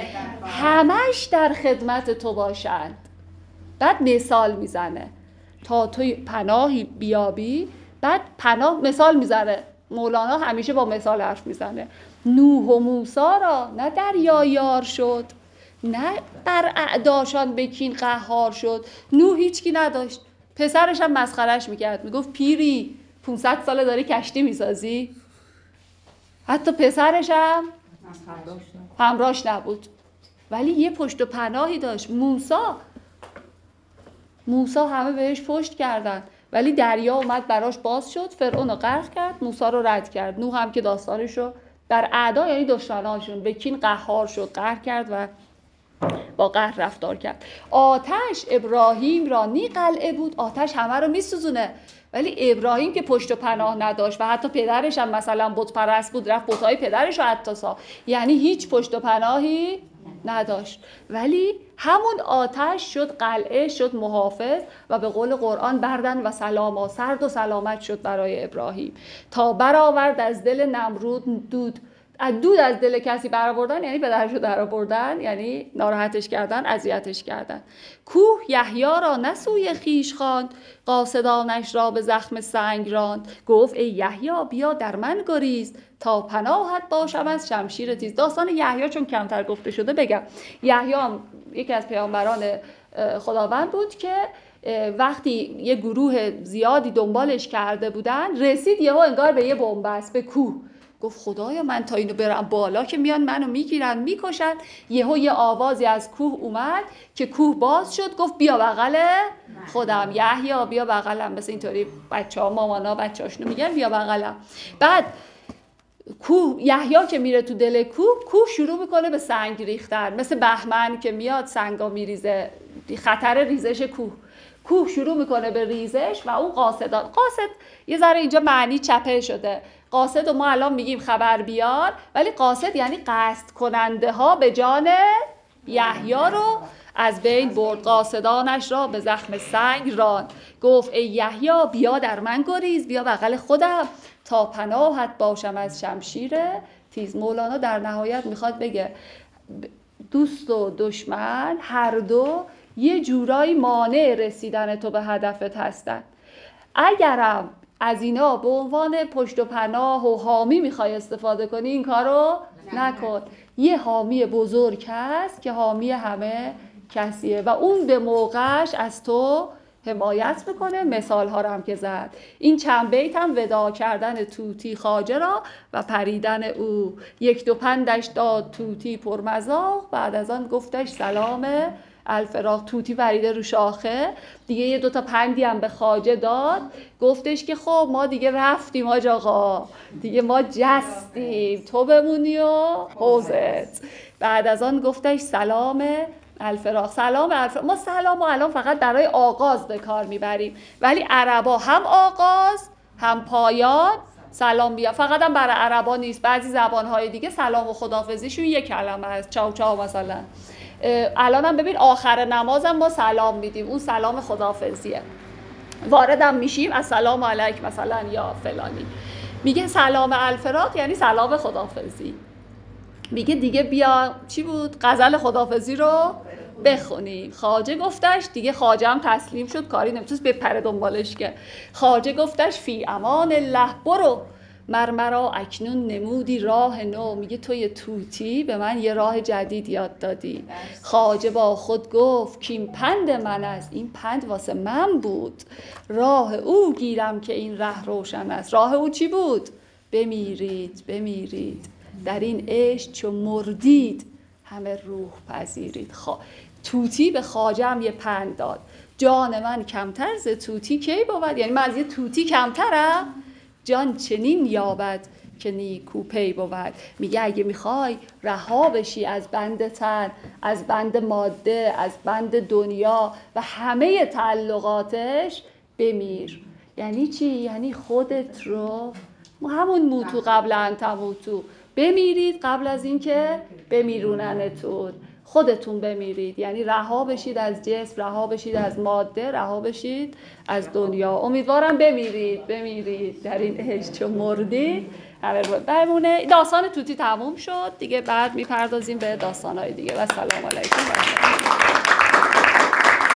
همش در خدمت تو باشند. بعد مثال میزنه تا تو پناهی بیابی. بعد پناه مثال میزنه، مولانا همیشه با مثال حرف میزنه. نوح و موسی را نه دریا یار شد، نه بر اعداشان بکین قهار شد. نوح هیچکی نداشت، پسرش هم مسخرش میکرد، میگفت پیری پانصد ساله داری کشتی میسازی. حتی پسرش هم همراهش نبود، ولی یه پشت و پناهی داشت. موسی موسی همه بهش پشت کردن، ولی دریا اومد براش باز شد، فرعون رو غرق کرد، موسی رو رد کرد. نوح هم که داستانش رو بر اعدا، یعنی دشمناشون، به کین قهار شد، قهر کرد و با قهر رفتار کرد. آتش ابراهیم را نی قلعه بود، آتش همه رو میسوزونه، ولی ابراهیم که پشت و پناه نداشت و حتی پدرش هم مثلا بت پرست بود، رفت بت‌های پدرش رو حتی سا، یعنی هیچ پشت و پناهی نداشت، ولی همون آتش شد قلعه، شد محافظ و به قول قرآن بردن و سلاما، سرد و سلامت شد برای ابراهیم. تا برآورد از دل نمرود دود، دود از دل کسی برآوردن یعنی پدرش رو درآوردن، یعنی ناراحتش کردن، اذیتش کردن. کوه یحیی را نه سوی خویش خواند، قاصدانش را به زخم سنگ راند. گفت ای یحیی بیا در من گریز، تا پناهت باشم از شمشیر تیز. داستان یحیی چون کمتر گفته شده بگم. یحیی یکی از پیامبران خداوند بود که وقتی یه گروه زیادی دنبالش کرده بودن، رسید یهو انگار به یه بنبست، به کوه. گفت خدایا من تا اینو برم بالا که میان منو میگیرن میکشن. یهو یه آوازی از کوه اومد که کوه باز شد، گفت بیا بغل خودم یحیی، بیا بغلم. مثل اینطوری بچه‌ها مامانا بچه‌هاشونو میگن بیا بغلم. بعد کوه یحیی که میره تو دل کوه، کوه شروع میکنه به سنگ ریختن، مثل بهمن که میاد سنگا میریزه، خطر ریزش کوه. کوه شروع میکنه به ریزش و اون قاصدان، قاصد یه ذره اینجا معنی چپه شده، قاصد و ما الان میگیم خبر بیار، ولی قاصد یعنی قصد کننده ها به جان یحیی رو از بین برد. قاصدانش را به زخم سنگ راند. گفت ای یحیی بیا در من گریز، بیا بغل خودم، تا پناهت باشم از شمشیر تیز. مولانا در نهایت میخواد بگه دوست و دشمن هر دو یه جورایی مانع رسیدن تو به هدفت هستن. اگرم از اینا به عنوان پشت و پناه و حامی میخوای استفاده کنی، این کارو نکن. یه حامی بزرگ هست که حامی همه کسیه و اون به موقعش از تو حمایت میکنه. مثال ها رو هم که زد، این چند بیت هم وداع کردن طوطی خواجه را و پریدن او. یک دو پندش داد طوطی پرمذاق، بعد از آن گفتش سلام الفراق. طوطی پریده رو شاخه دیگه، یه دو تا پندی هم به خواجه داد، گفتش که خب ما دیگه رفتیم آج آقا، دیگه ما جستیم، تو بمونی و حوزت. بعد از آن گفتش سلام الفراق. سلام الفراق، ما سلام و الان فقط برای آغاز به کار میبریم، ولی عربا هم آغاز هم پایان سلام بیا. فقط هم برای عربا نیست، بعضی زبانهای دیگه سلام و خداحافظیشون یک کلمه است. چاو چاو مثلا. الان هم ببین آخر نمازم ما سلام میدیم، اون سلام خداحافظیه. واردم میشیم السلام علیک مثلا یا فلانی، میگه سلام الفراق یعنی سلام خداحافظی. میگه دیگه بیا چی بود؟ غزل خداحافظی رو بخونیم. خواجه گفتش، دیگه خواجه هم تسلیم شد، کاری نمیتونست بپره دنبالش که. خواجه گفتش فی امان الله برو، مرمرا اکنون نمودی راه نو. میگه توی طوطی به من یه راه جدید یاد دادی. خواجه با خود گفت که این پند من است، این پند واسه من بود، راه او گیرم که این ره روشن است. راه او چی بود؟ بمیرید بمیرید در این عشق چو مردید همه روح پذیرید. خب طوطی به خواجه هم یه پند داد، جان من کمتر ز طوطی کی بود، یعنی من از یه طوطی کمترم؟ جان چنین یابد که نیکو پی بود. میگه اگه میخوای رها بشی از بند تن، از بند ماده، از بند دنیا و همه تعلقاتش، بمیر. یعنی چی؟ یعنی خودت رو، همون موتو قبل ان تموتو، بمیرید قبل از اینکه بمیروننتون، خودتون بمیرید. یعنی رها بشید از جسم، رها بشید از ماده، رها بشید از دنیا. امیدوارم بمیرید بمیرید در این عشق چو مردید همه رو بمونه. داستان طوطی تموم شد دیگه، بعد میپردازیم به داستانهای دیگه. و سلام علیکم.